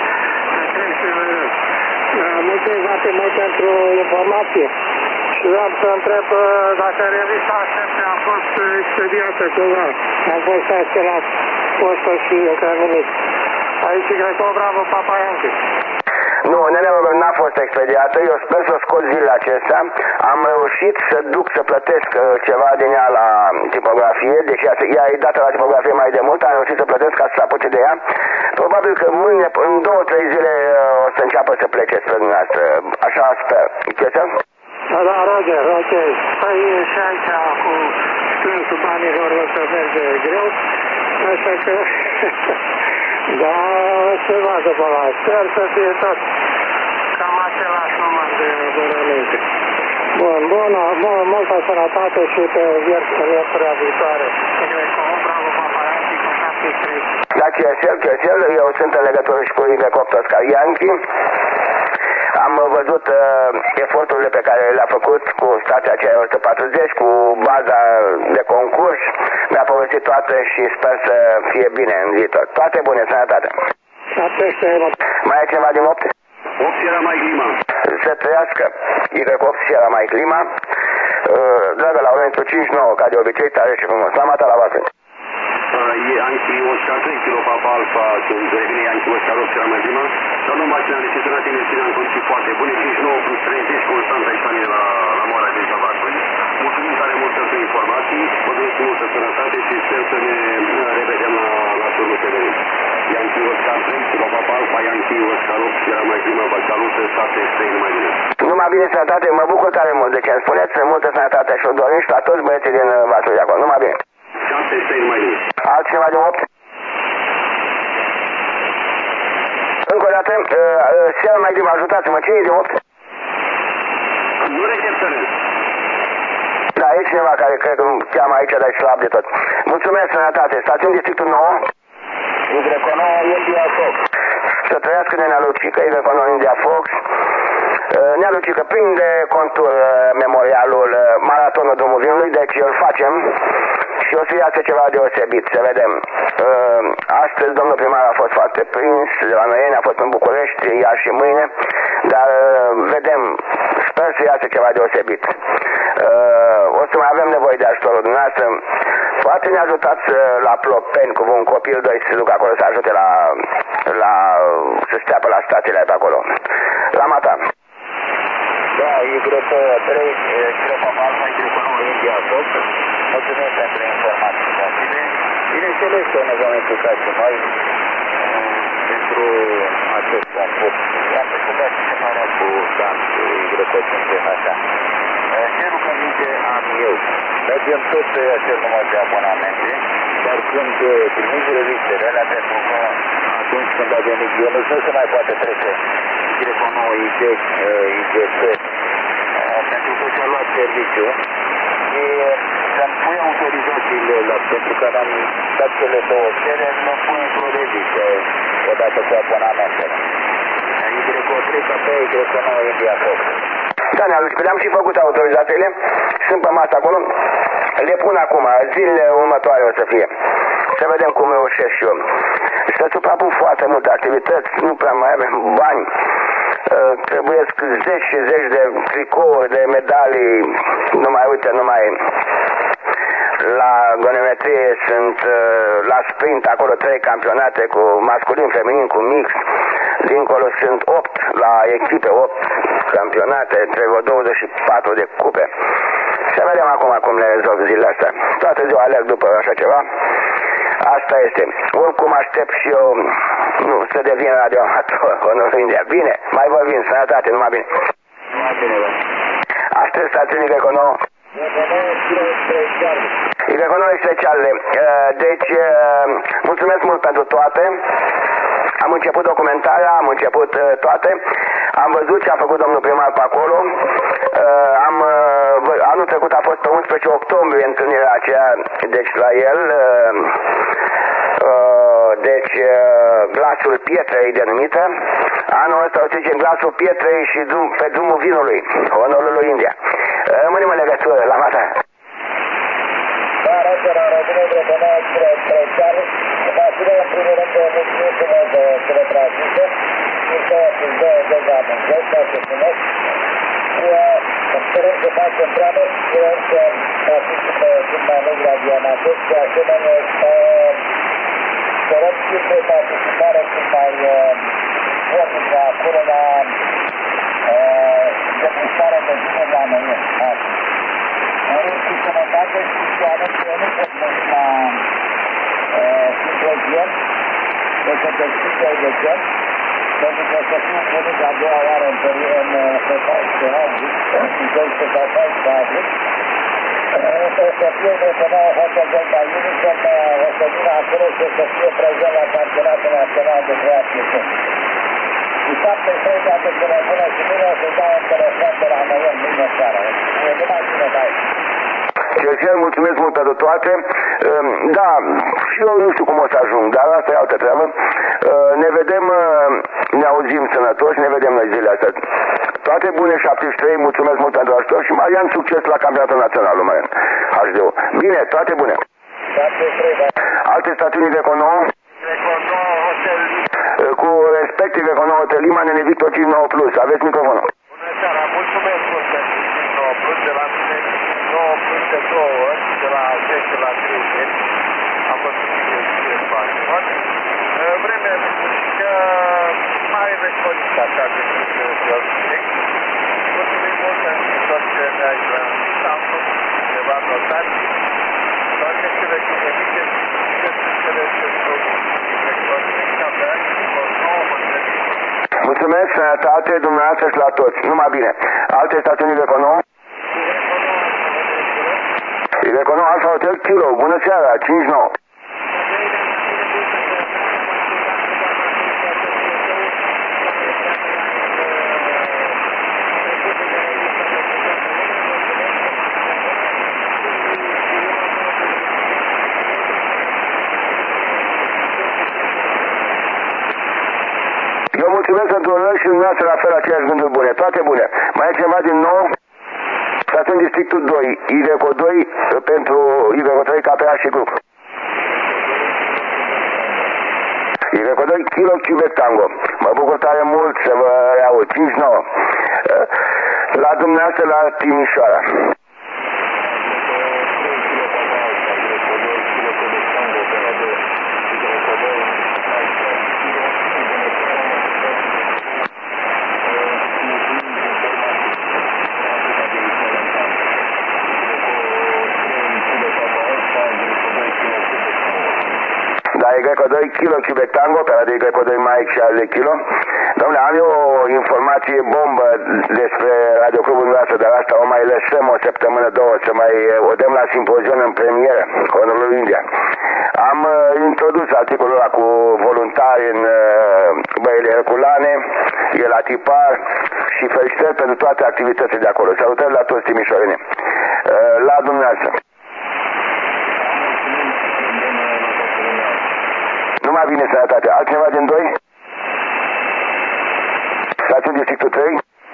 Mulțumesc foarte mult pentru informație și vreau să întreb dacă revista șapte a fost expediată cumva. Am fost aștelat postă și încă nimic. Aici cred că o Bravo Papa Yankee. Nu, Nenea Robert n-a fost fost expediată, eu sper să o scot zilele acestea. Am reușit să duc să plătesc ceva din ea la tipografie, deci ea, ea e dată la tipografie mai de mult, am reușit să plătesc ca să se apuce de ea. Probabil că mâine, în două, trei zile, o să înceapă să plece spre dumneavoastră. Așa sper. Chestia? Da, da, Roger, ok. Păi și aici cu strânsul banilor o să merge greu, așa că da, se vadă pe la. Sper să fie tot cam același număr de abonamente. Bun, bună, bun, multă sănătate și pe vierțurea viitoare. Bravo, Paparazzi, cu șaptezeci și trei. Da, Chesel, Chesel, eu sunt în legătură și cu Igor Oscar Yankee. Am văzut uh, eforturile pe care le-a făcut cu stația aceea o sută patruzeci, cu baza de concurs. Mi-a povestit toate și sper să fie bine în viitor. Toate bune, sănătate. Mai ai ceva din opt? opt era mai clima. Să trăiască. Igor opt era mai clima. Uh, dragă, la ora cinci nouă, ca de obicei, tare și frumos. La mata la voastră. E Yankee Oscar trei, kilo Papa Alfa, când revine Yankee Oscar opt era mai clima. Dar nu mașina de citonate menține în condiții foarte bune, cinci nouă plus treizeci, constant aici la mine la, la Moara din Tabacului. Mulțumim tare mult pentru informații, vă doresc multă sănătate și sper să ne revedem la, la turnul T V R. Yankee Oscar trei, kilo Papa Alfa, Yankee Oscar opt era mai clima, vă salută, șaptezeci și trei, numai bine. Numai bine, sănătate, mă bucur tare mult de ce îmi spuneți, multă sănătate și o dorim și la toți băieții din Vasul de acolo. Numai bine. șaptezeci și trei, numai bine. Altcineva de opt? Încă o dată, cel mai bine, ajutați-mă, cine e de opt? Nu recepționez. Da, e cineva care cred că îmi cheamă aici, dar e slab de tot. Mulțumesc, sănătate. Stațiuni districtul nouă? Igreco nouă, India Fox. Să trăiască de Nea Lucică, Igreco nouă, India Fox. Nea Lucică prinde contur memorialul Maratonul Drumul Vinului, deci îl facem și o să iasă ceva deosebit, să vedem. Astăzi domnul primar a fost foarte prins, de la Noieni, a fost în București, iar și mâine, dar vedem, sper să iasă ceva deosebit. O să mai avem nevoie de ajutorul dumneavoastră. Poate ne ajutați la Plopeni cu un copil, doi să se ducă acolo să ajute la, la să stea pe la stațiile pe acolo. La Mata. Da, Igreco trei, Igreco Alfa, Igreco nouă, India Fox. Mulțumesc pentru informații posibile. Bineînțeles că ne vom implica și noi pentru acest concurs. Am făcut semnarea cu Dan și Igreco cinci așa. Ce rugăminte am eu? Mergem tot pe acest număr de abonamente, dar când primiți revistele alea, pentru că atunci când a venit Ionus, nu se mai poate trece Igreco nouă, I G F, pentru că și-a luat serviciu. Și să-mi pui autorizațiile la, pentru că am dat cele două cereri, mă pui într-o revistă odată cu abonamentele. Igreco trei, Igreco nouă, India Fox. Da, le-am și făcut autorizațiile, sunt pe masă acolo, le pun acum, zilele următoare o să fie. Să vedem cum reușesc și eu. Se suprapun foarte multe activități, nu prea mai avem bani. Uh, trebuie zeci și zeci de tricouri, de medalii, nu mai uite, nu mai... La gonometrie sunt uh, la sprint acolo trei campionate cu masculin, feminin, cu mix. Dincolo sunt opt la echipe, opt campionate, trebuie douăzeci și patru de cupe. Să vedem acum cum le rezolv zilele astea. Toată ziua alerg după așa ceva. Asta este. Oricum aștept și eu nu, să devin radioamator, Onorul India. Bine, mai vorbim, sănătate, numai bine. Numai bine, bă. Astăzi stațiunii Igreco nouă. Igreco nouă speciale. Deci, mulțumesc mult pentru toate. Am început documentarea, am început uh, toate, am văzut ce a făcut domnul primar pe acolo, uh, am, uh, anul trecut a fost pe unsprezece octombrie întâlnirea aceea, deci la el, uh, uh, deci uh, glasul pietrei denumită, anul ăsta o zicem glasul pietrei și drum, pe drumul vinului, onorul lui India. Rămânem în legătură, la mata. Da, răzăra, răzăra, răzăra, răzăra, Mașina, în primul rând, de mulțumim de cele transmise, și că sunt două dezame în jos, ca să spuneți. Sperăm să facem treabă, sperăm să participă cât mai mult la diamanturi, și asemenea sperăm și pe participare cât mai vornică acolo la să de ce? Pentru că să fiu venit a doua oară în perioadă pe paisprezece august, în doisprezece august, să fie de nouă Hotel Delta Unison, o să vină acolo și să fie prezent la Campionatul Național de Creație. Și șaptezeci și trei de atât de bună și bine o să dau un telefon de la noi în mâine seara. E numai bine de aici. Cel, mulțumesc mult pentru toate. Da, și eu nu știu cum o să ajung, dar asta e altă treabă. Ne vedem, ne auzim sănătoși, ne vedem noi zilele astea. Toate bune, șaptezeci și trei, mulțumesc mult pentru ajutor și Marian, succes la Campionatul Național, Marian. H D O. Bine, toate bune. șaptezeci și trei, da. Alte stațiuni Iveco nouă? Iveco nouă, Hotel. Cu respect, Iveco nouă, Hotel Lima, Nene Victor cinci nouă plus. Aveți microfonul. Bună seara, mulțumesc mult pentru cinci nouă plus, de la mine nouă plus de două ori, de la zece la treizeci. Am văzut și eu bani. Vremea că mai recoltă așa de direct. Mulțumim mult pentru tot ce ne-ai transmis. Am făcut ceva notații. Toate cele ce ne zice, cele ce mulțumesc, sănătate, dumneavoastră și la toți. Numai bine. Alte stațiuni Iveco nouă? Iveco nouă, Alfa Hotel Kilo. Bună seara, cinci nouă. Eu mulțumesc pentru noi și dumneavoastră la fel aceeași gânduri bune. Toate bune. Mai e ceva din nou? Stațiuni Districtul doi, Iveco doi pentru Iveco trei, K P A și grup. Iveco doi, Kilo Quebec Tango. Mă bucur tare mult să vă reaud. cinci nouă. La dumneavoastră la Timișoara. Iveco doi, Kilo Quebec Tango, pe la de Iveco doi Mike și ale Kilo. Dom'le, am eu o informație bombă despre radioclubul dumneavoastră, dar asta o mai lăsăm o săptămână, două, să mai o dăm la simpozion în premieră, Honorul India. Am uh, introdus articolul ăla cu voluntari în uh, Băile Herculane, e la tipar și felicitări pentru toate activitățile de acolo. Salutări la toți timișorenii. Uh, la dumneavoastră. Numai bine, sănătate. Altcineva din doi? Stațiuni Districtul trei?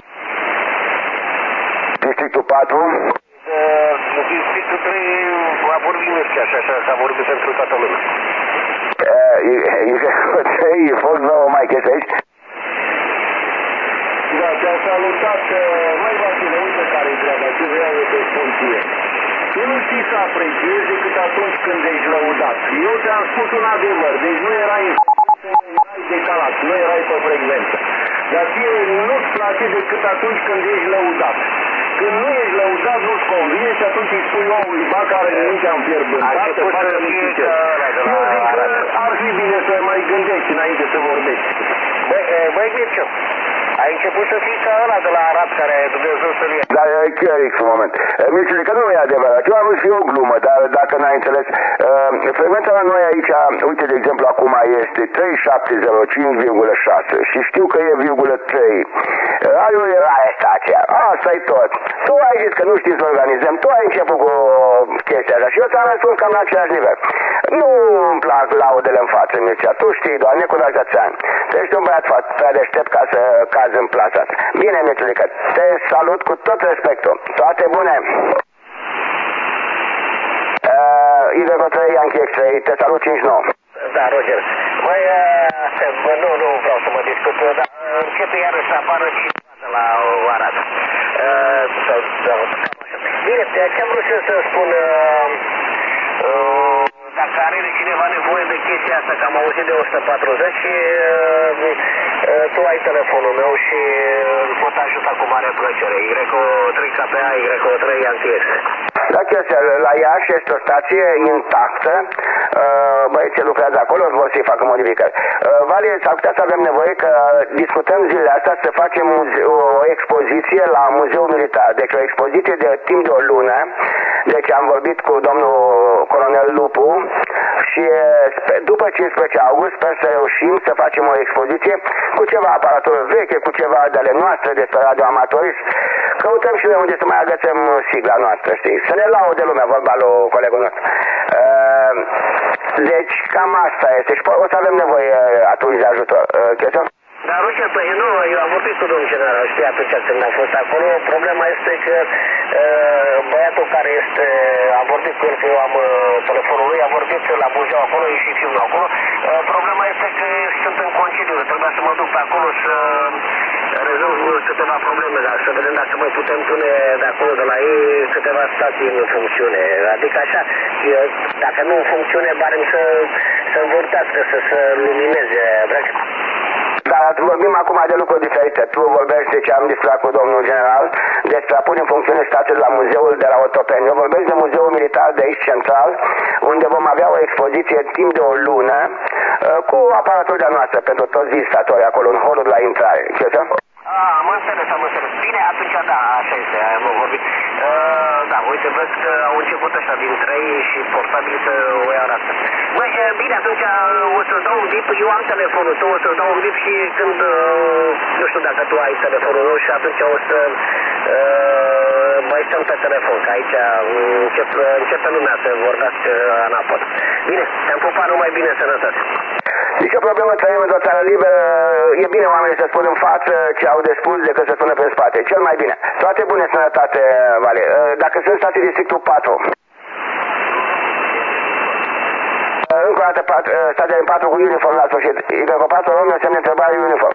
Districtul patru? Uh, Districtul trei a vorbit Mircea, așa, așa, s-a vorbit pentru toată lumea. Iveco trei, e fost nouă mai chestia aici? Da, te-am salutat, mai Vasile, uite care-i treaba, ce vreau eu să-i spun ție. Tu nu știi să apreciezi decât atunci când ești lăudat. Eu te-am spus un adevăr, deci nu erai în erai decalat, nu erai pe frecvență. Dar ție nu-ți place decât atunci când ești lăudat. Când nu ești lăudat, nu-ți convine și atunci îi spui omului, ba care mintea împierbântat, să facă miștice. Eu zic că ar fi bine să mai gândești înainte să vorbești. Băi, băi, Mircea, ai început să fii ca ăla de la Arad, care Dumnezeu să-l ia. Da, chiar e un moment. Mircea, că nu e adevărat. Eu am vrut și eu o glumă, dar dacă n-ai înțeles, uh, frecvența la noi aici, uite, de exemplu, acum este trei șapte zero cinci virgulă șase și știu că e virgulă trei. Radiul era stația. Asta-i tot. Tu ai zis că nu știi să organizăm, tu ai început cu chestia asta și eu ți-am răspuns cam la același nivel. Nu îmi plac laudele în față, Mircea. Tu știi, doar necurați de ani. Tu ești un băiat foarte deștept ca să cazi în plasa asta. Bine, Mircea, te salut cu tot respectul. Toate bune! Uh, Iveco trei, Yankee X trei, te salut cinci nouă. Da, Roger. Măi, uh, nu, nu vreau să mă discut, dar începe iarăși să apară și la Arad. Uh, Bine, ce-am vrut eu să spun, uh, uh, dacă are cineva nevoie de chestia asta, că am auzit de o sută patruzeci, uh, uh, tu ai telefonul meu și îl pot ajuta cu mare plăcere. Iveco trei K P A, Iveco trei Yankee X. La chestia, la Iași este o stație intactă, Uh, băieții lucrează acolo, vor să-i facă modificări. Uh, Vali, s-ar putea să avem nevoie că discutăm zilele astea să facem o expoziție la Muzeul Militar. Deci o expoziție de timp de o lună. Deci am vorbit cu domnul colonel Lupu și după cincisprezece august sper să reușim să facem o expoziție cu ceva aparatură veche, cu ceva de ale noastre despre radioamatori. Căutăm și noi unde să mai agățăm sigla noastră, știi? Să ne laude lumea, vorba lui colegul nostru. Uh, deci cam asta este și o să avem nevoie atunci de ajutor. Uh, Dar, Roger, păi nu, eu am vorbit cu domnul general, știi, atunci când am fost acolo, problema este că uh, băiatul care este, am vorbit cu el, că eu am uh, telefonul lui, am vorbit la muzeu acolo, e și filmul acolo, uh, problema este că sunt în concediu, trebuia să mă duc pe acolo să rezolv câteva probleme, dar să vedem dacă mai putem pune de acolo, de la ei, câteva stații în funcțiune, adică așa, eu, dacă nu în funcțiune, barem să, să învârtească, să se lumineze, dragi. Dar vorbim acum de lucruri diferite. Tu vorbești de ce am discutat cu domnul general despre a pune în funcțiune stațiile la muzeul de la Otopeni. Eu vorbesc de muzeul militar de aici central, unde vom avea o expoziție timp de o lună cu aparatura noastră pentru toți vizitatorii acolo în holul la intrare. Ce să? Ah, am înțeles, am înțeles. Bine, atunci da, așa este, am vorbit. Uh, da, uite, vezi că au început ăștia din trei și probabil să o iau asta. Băi, bine, atunci o să-ți dau un bip, eu am telefonul tău, o să-ți dau un bip și când, uh, nu știu dacă tu ai telefonul meu și atunci o să uh, mai stăm pe telefon, că aici încep, începe lumea să vorbească înapoi. Bine, te-am pupat, numai bine, sănătate. Nici o problemă, trăim într-o țară liberă, e bine oamenii să spun în față ce au de spus decât să spună pe spate, cel mai bine. Toate bune, sănătate, Vale. Dacă sunt stații districtul patru. Încă o dată, stația din patru cu uniform la sfârșit. Y patru, Romeo, semne întrebare, uniform.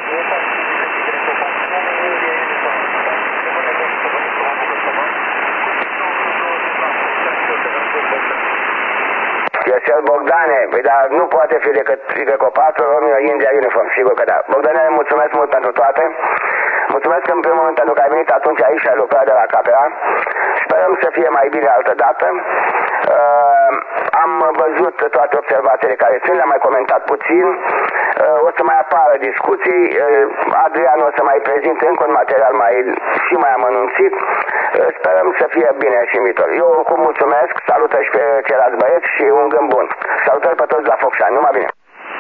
Iosel Bogdane, păi dar nu poate fi decât Y patru, Romeo, India, uniform, sigur că da. Bogdane, mulțumesc mult pentru toate. Mulțumesc în primul rând pentru că ai venit atunci aici și ai lucrat de la capea. Sperăm să fie mai bine altă dată. Uh, am văzut toate observațiile care sunt, le-am mai comentat puțin. Uh, o să mai apară discuții. Uh, Adrian o să mai prezinte încă un material mai, și mai amănunțit. Uh, sperăm să fie bine și în viitor. Eu oricum mulțumesc, salută și pe ceilalți băieți și un gând bun. Salutări pe toți la Focșani, numai bine!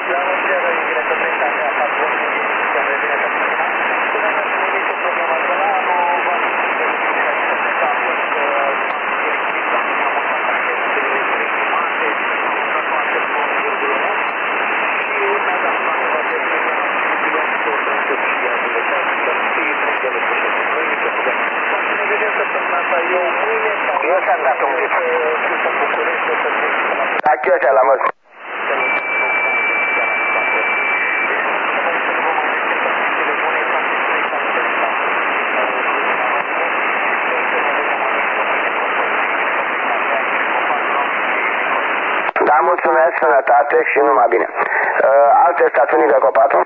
Eu ți-am dat un bip. Da, ce ăsta l-am văzut. Da, mulțumesc, sănătate și numai bine. Uh, alte stațiuni de patru?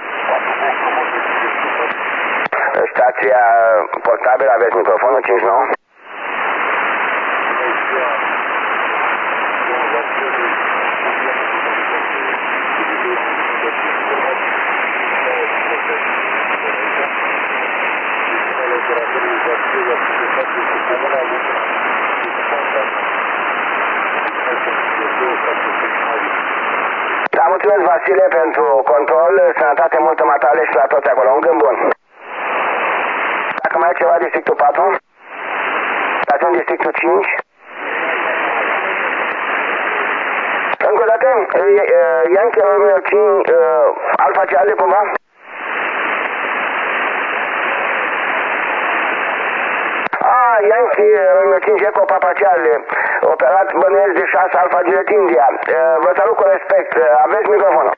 Stația portabilă, aveți microfonul cinci nouă? Da, mulțumesc, Vasile, pentru control, sănătate multă matale și la toți acolo. Un gând bun. Dacă mai e ceva, districtul patru, stațiuni districtul cinci. Încă o dată, Yankee Romeo cinci, Alfa Charlie cumva? Ah, Yankee Romeo cinci, Eco Papa Charlie, operat bănuiesc de șase Alfa Juliet India. Vă salut cu respect, aveți microfonul.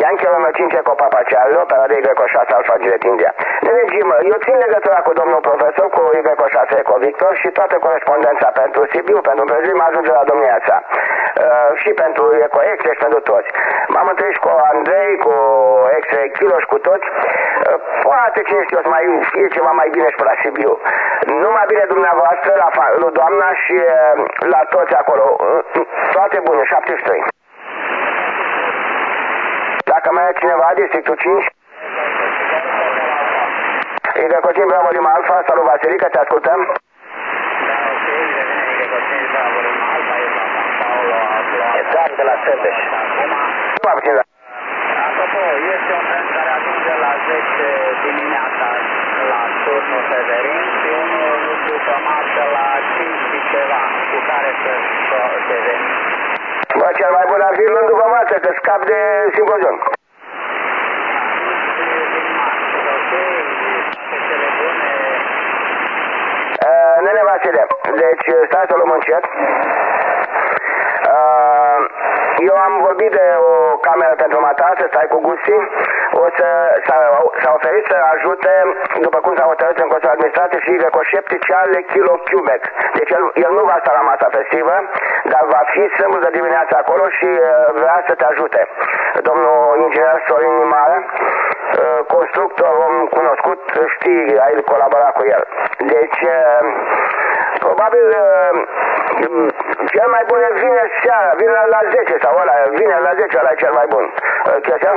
Yankee Romeo cinci Eco Papa Charlie, opera de Y șase Alfa Juliet India. Ne regim, eu țin legătura cu domnul profesor, cu Y șase Eco Victor și toată corespondența pentru Sibiu, pentru Prezim, ajunge la domnia sa. Uh, și pentru Eco X și pentru toți. M-am întâlnit cu Andrei, cu X-Ray Kilo și cu toți. Uh, poate cine știu să mai fie ceva mai bine și pe la Sibiu. Numai bine dumneavoastră, la lui doamna și uh, la toți acolo. Uh, toate bune, șaptezeci și trei. Dacă mai e cineva, districtul cinci. E de Cocin Bravo Lima Alfa, salut Vasilica, te ascultăm. Dan de la Sebeș. Nu am puțin, da. Apropo, este un tren care ajunge la zece dimineața la turnul Severin și unul după masă la cinci și ceva, cu care să se veni. Bă, cel mai bun ar fi luni după masă, că scap de simpozion. Nene Vasile, deci stai să luăm încet. Uh, eu am vorbit de o cameră pentru mata, să stai cu Gusti. O să s-a oferit să ajute, după cum s-a hotărât în Consiliul Administrativ, și cu șaptezeci kilo cubic. Deci el, el nu va sta la masa festivă, dar va fi sâmbătă dimineața acolo și uh, vrea să te ajute. Domnul inginer Sorin Mare, uh, constructor, om cunoscut, știi, ai colaborat cu el. Deci, uh, probabil, uh, cel mai bun e vine seara, vine la zece sau ăla, vine la zece, ăla e cel mai bun. Uh, chestia?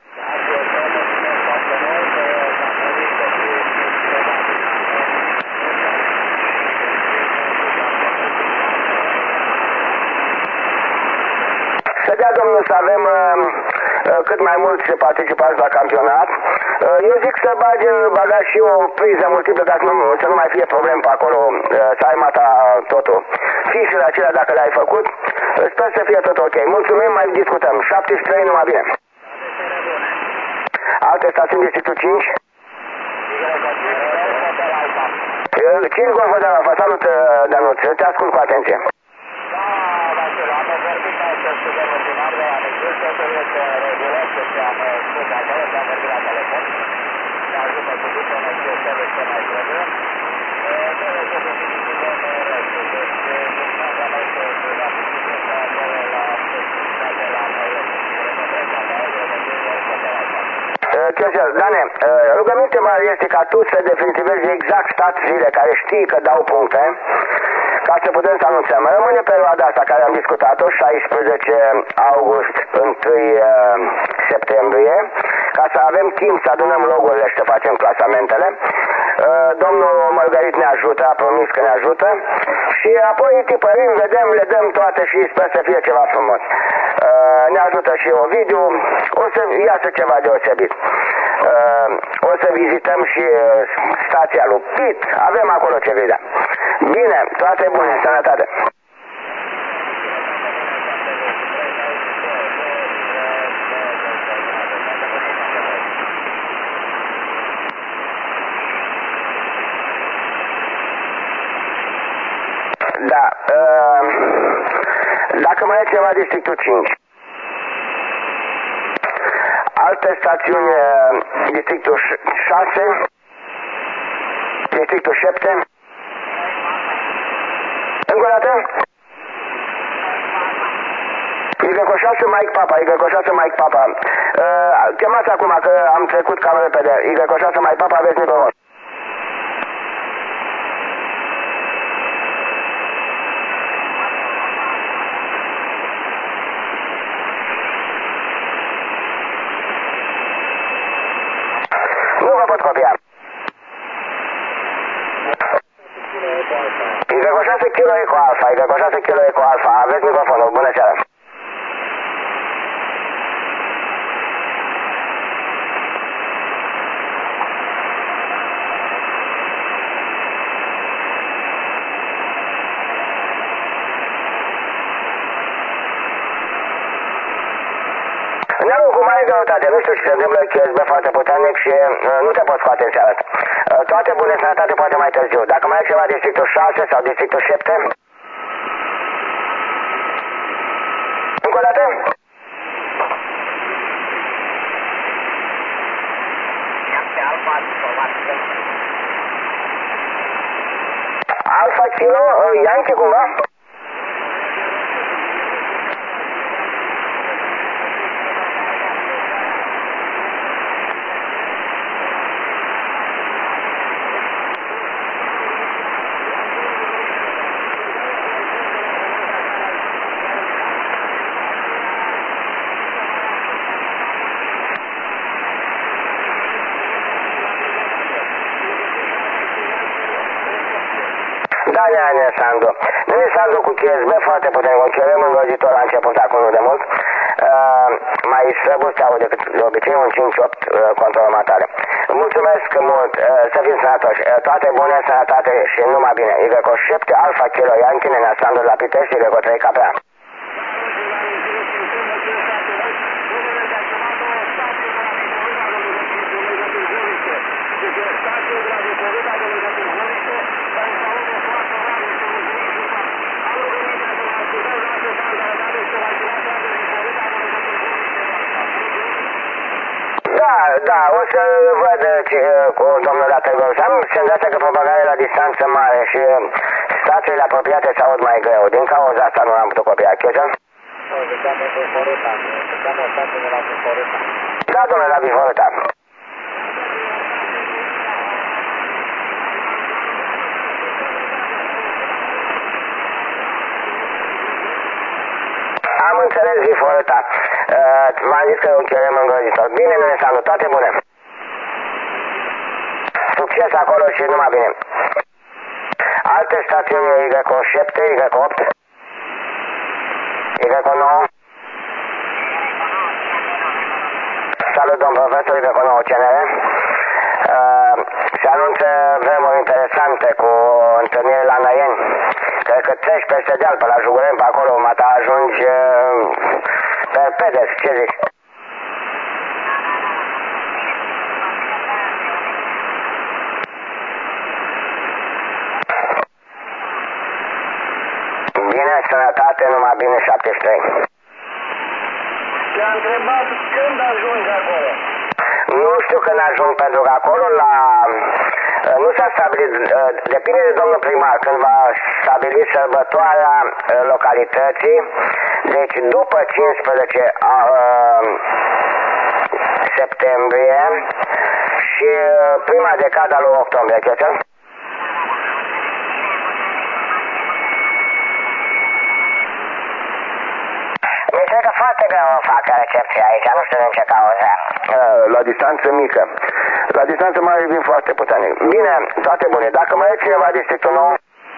Să dea domnul să avem uh, uh, cât mai mulți participanți la campionat. Uh, eu zic să bagi în bagaj și o priză multiplă ca să nu, să nu mai fie probleme pe acolo, uh, să ai mata totul. Fișele acelea dacă le-ai făcut, uh, sper să fie tot ok. Mulțumim, mai discutăm. șaptezeci și trei, numai bine. Alte stațiuni, districtul cinci. cinci Golfă de Alfa, salut Danuț, te ascult cu atenție. Chesel, Dane, rugămintea mea este ca tu să definitivezi exact stațiile care știi că dau puncte, ca să putem să anunțăm. Rămâne perioada asta care am discutat-o, șaisprezece august, unu septembrie, ca să avem timp să adunăm logurile și să facem clasamentele. Domnul Mărgărit ne ajută, a promis că ne ajută și apoi tipărim, vedem, le dăm toate și sper să fie ceva frumos. Ne ajută și Ovidiu, o să iasă ceva deosebit. O să vizităm și stația lui Pit, avem acolo ce vedea. Bine, toate bune, sănătate! Da, uh, dacă mai e ceva, districtul cinci. Alte stațiuni, uh, districtul șase, districtul șapte. Încă o dată? Y șase Mike Papa, Y șase Mike Papa. Uh, chemați acum că am trecut cam repede. Y șase Mike Papa, aveți microfon. Nu vă pot copia. Y șase Kilo Eco Alfa, Y șase Kilo Eco Alfa, aveți microfonul, bună seara. Ne-am cu mare greutate, nu știu ce se întâmplă, că ești foarte puternic și uh, nu te pot scoate în seară. Uh, toate bune, sănătate, poate mai târziu. Dacă mai e ceva districtul șase sau districtul șapte? Încă o dată? Alfa Kilo, Yankee cumva? Da, Nea Sandu. Nea Sandu cu Q S B foarte puternic, un cerem îngrozitor a început acum nu de mult. Uh, mai slăbut se aude decât de obicei, un cinci opt uh, control matale. Mulțumesc mult, uh, să fim sănătoși, uh, toate bune, sănătate și numai bine. Y șapte Alfa Kilo Yankee, Nea Sandu la Pitești, Y trei K P A. Da, o să văd ce, cu domnul Latergos. Am senzația că propagarea la distanță mare și stațiile apropiate se aud mai greu. Din cauza asta nu am putut copia. Chestia? Da, domnule, la Biforăta. Am înțeles Biforăta. Uh, V-am zis că e un cerem îngrozitor. Bine, Nea Sandu, toate bune. Succes acolo și numai bine. Alte stațiuni Y șapte, Y opt, Y nouă. Salut, domn profesor, Y nouă C N R. Uh, se anunță vremuri interesante cu întâlniri la Năieni. Cred că treci peste deal pe la Jugurem, pe acolo, mata ajungi uh, pe pedes, ce zici? Bine, sănătate, numai bine, șaptezeci și trei. Te-a întrebat când ajungi acolo. Nu știu când ajung, pentru că acolo la... Nu s-a stabilit, depinde de domnul primar, când va stabili sărbătoarea localității, deci după cincisprezece septembrie și prima decadă lui octombrie, ce? Mi se că foarte greu o fac recepția aici, nu știu din ce cauză. La distanță mică. La distanță mare vin foarte puternic. Bine, toate bune. Dacă mai e cineva districtul nou?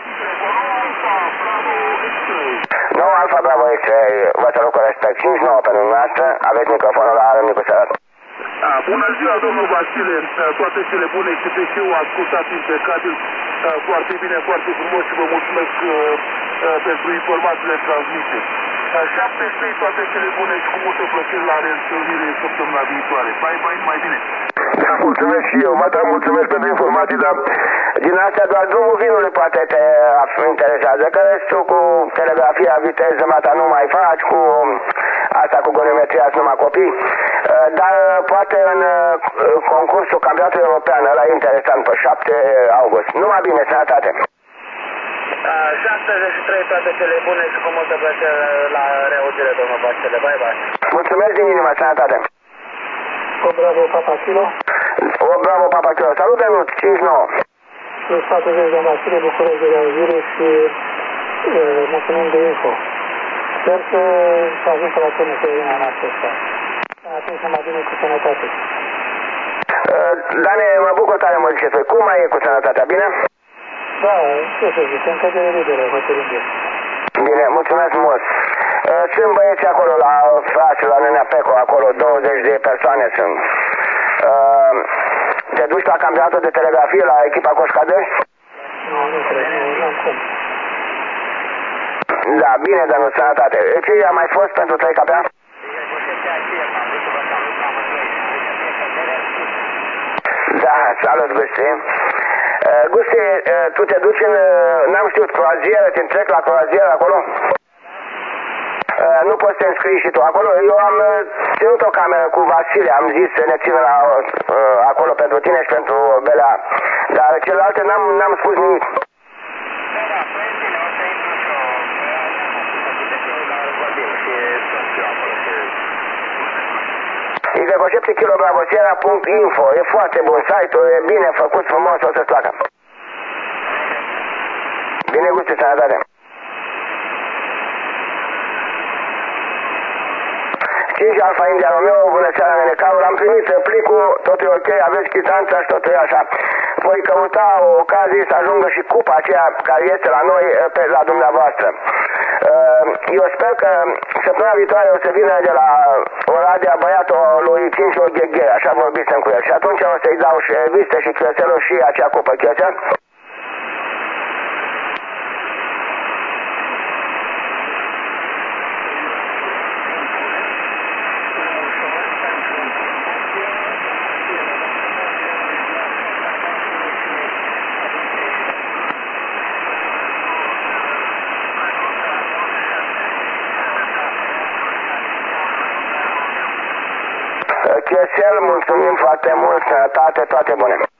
Nou Alfa Bravo X-ray, vă salut cu respect. cinci nouă pentru noastră, aveți microfonul la Râmnicu Sărăt. Bună ziua, domnul Vasile, toate cele bune și pe ce eu ascultat impecabil, foarte bine, foarte frumos și vă mulțumesc pentru informațiile transmise. șaptezeci și trei, toate cele bune și cu multă plăcere la reîntâlnire săptămâna viitoare. Bye, bye, mai bine. Da, mulțumesc și eu, mă da, mulțumesc pentru informații, dar din astea doar drumul vinului poate te interesează, că restul cu telegrafia, viteză, mata nu mai faci, cu asta cu goniometria sunt numai copii, dar poate în concursul campionatului european, ăla e interesant, pe șapte august. Numai bine, sănătate! șaptezeci și trei, toate cele bune și cu multă plăcere la reauzire, domnul Vasile. Bye, bye! Mulțumesc din inima, sănătate! O Bravo Papa Kilo. O Bravo Papa Kilo. Salut, Benut, cinci nouă. Plus patruzeci de Vasile, București de reauzire și e, mulțumim de info. Sper să să ajung pe la tine să vină în acesta. Atunci numai bine cu sănătate. Uh, Dane, mă bucur tare mult ce spui. Cum mai e cu sănătatea, bine? Da, ce să zic, încă de liberă, hotărând eu. Bine, mulțumesc mult. Uh, sunt băieți acolo la frații, la Nenea Peco, acolo douăzeci de persoane sunt. Uh, te duci la campionatul de telegrafie, la echipa Coșcadări? Nu, nu cred, nu, nu am cum. Da, bine, dar nu sănătate. Ce a mai fost pentru trei K P A? Da, salut, Gusti. Uh, Gusti, uh, tu te duci în, uh, n-am știut, croazieră, te întrec la croazieră acolo? Uh, nu poți să te înscrii și tu acolo. Eu am uh, ținut o cameră cu Vasile, am zis să ne țină la, uh, acolo pentru tine și pentru Belea, dar celelalte n-am, n-am spus nimic. Da, și sunt eu acolo pe... Y concepte Kilo Bravo Sierra punct info. E foarte bun site-ul, e bine făcut, frumos, o să-ți placă. Bine gustă, sănătate. cinci Alfa India Romeo, bună seara, Nenecaul, am primit plicul, totul e ok, aveți chitanța și totul e așa. Voi căuta o ocazie să ajungă și cupa aceea care este la noi, pe, la dumneavoastră. Eu sper că săptămâna viitoare o să vină de la Oradea băiatul lui cinci G G, așa vorbisem cu el. Și atunci o să-i dau și viste și chioțelul și acea cupă chioțel. Chesel, mulțumim foarte mult, sănătate, toate bune.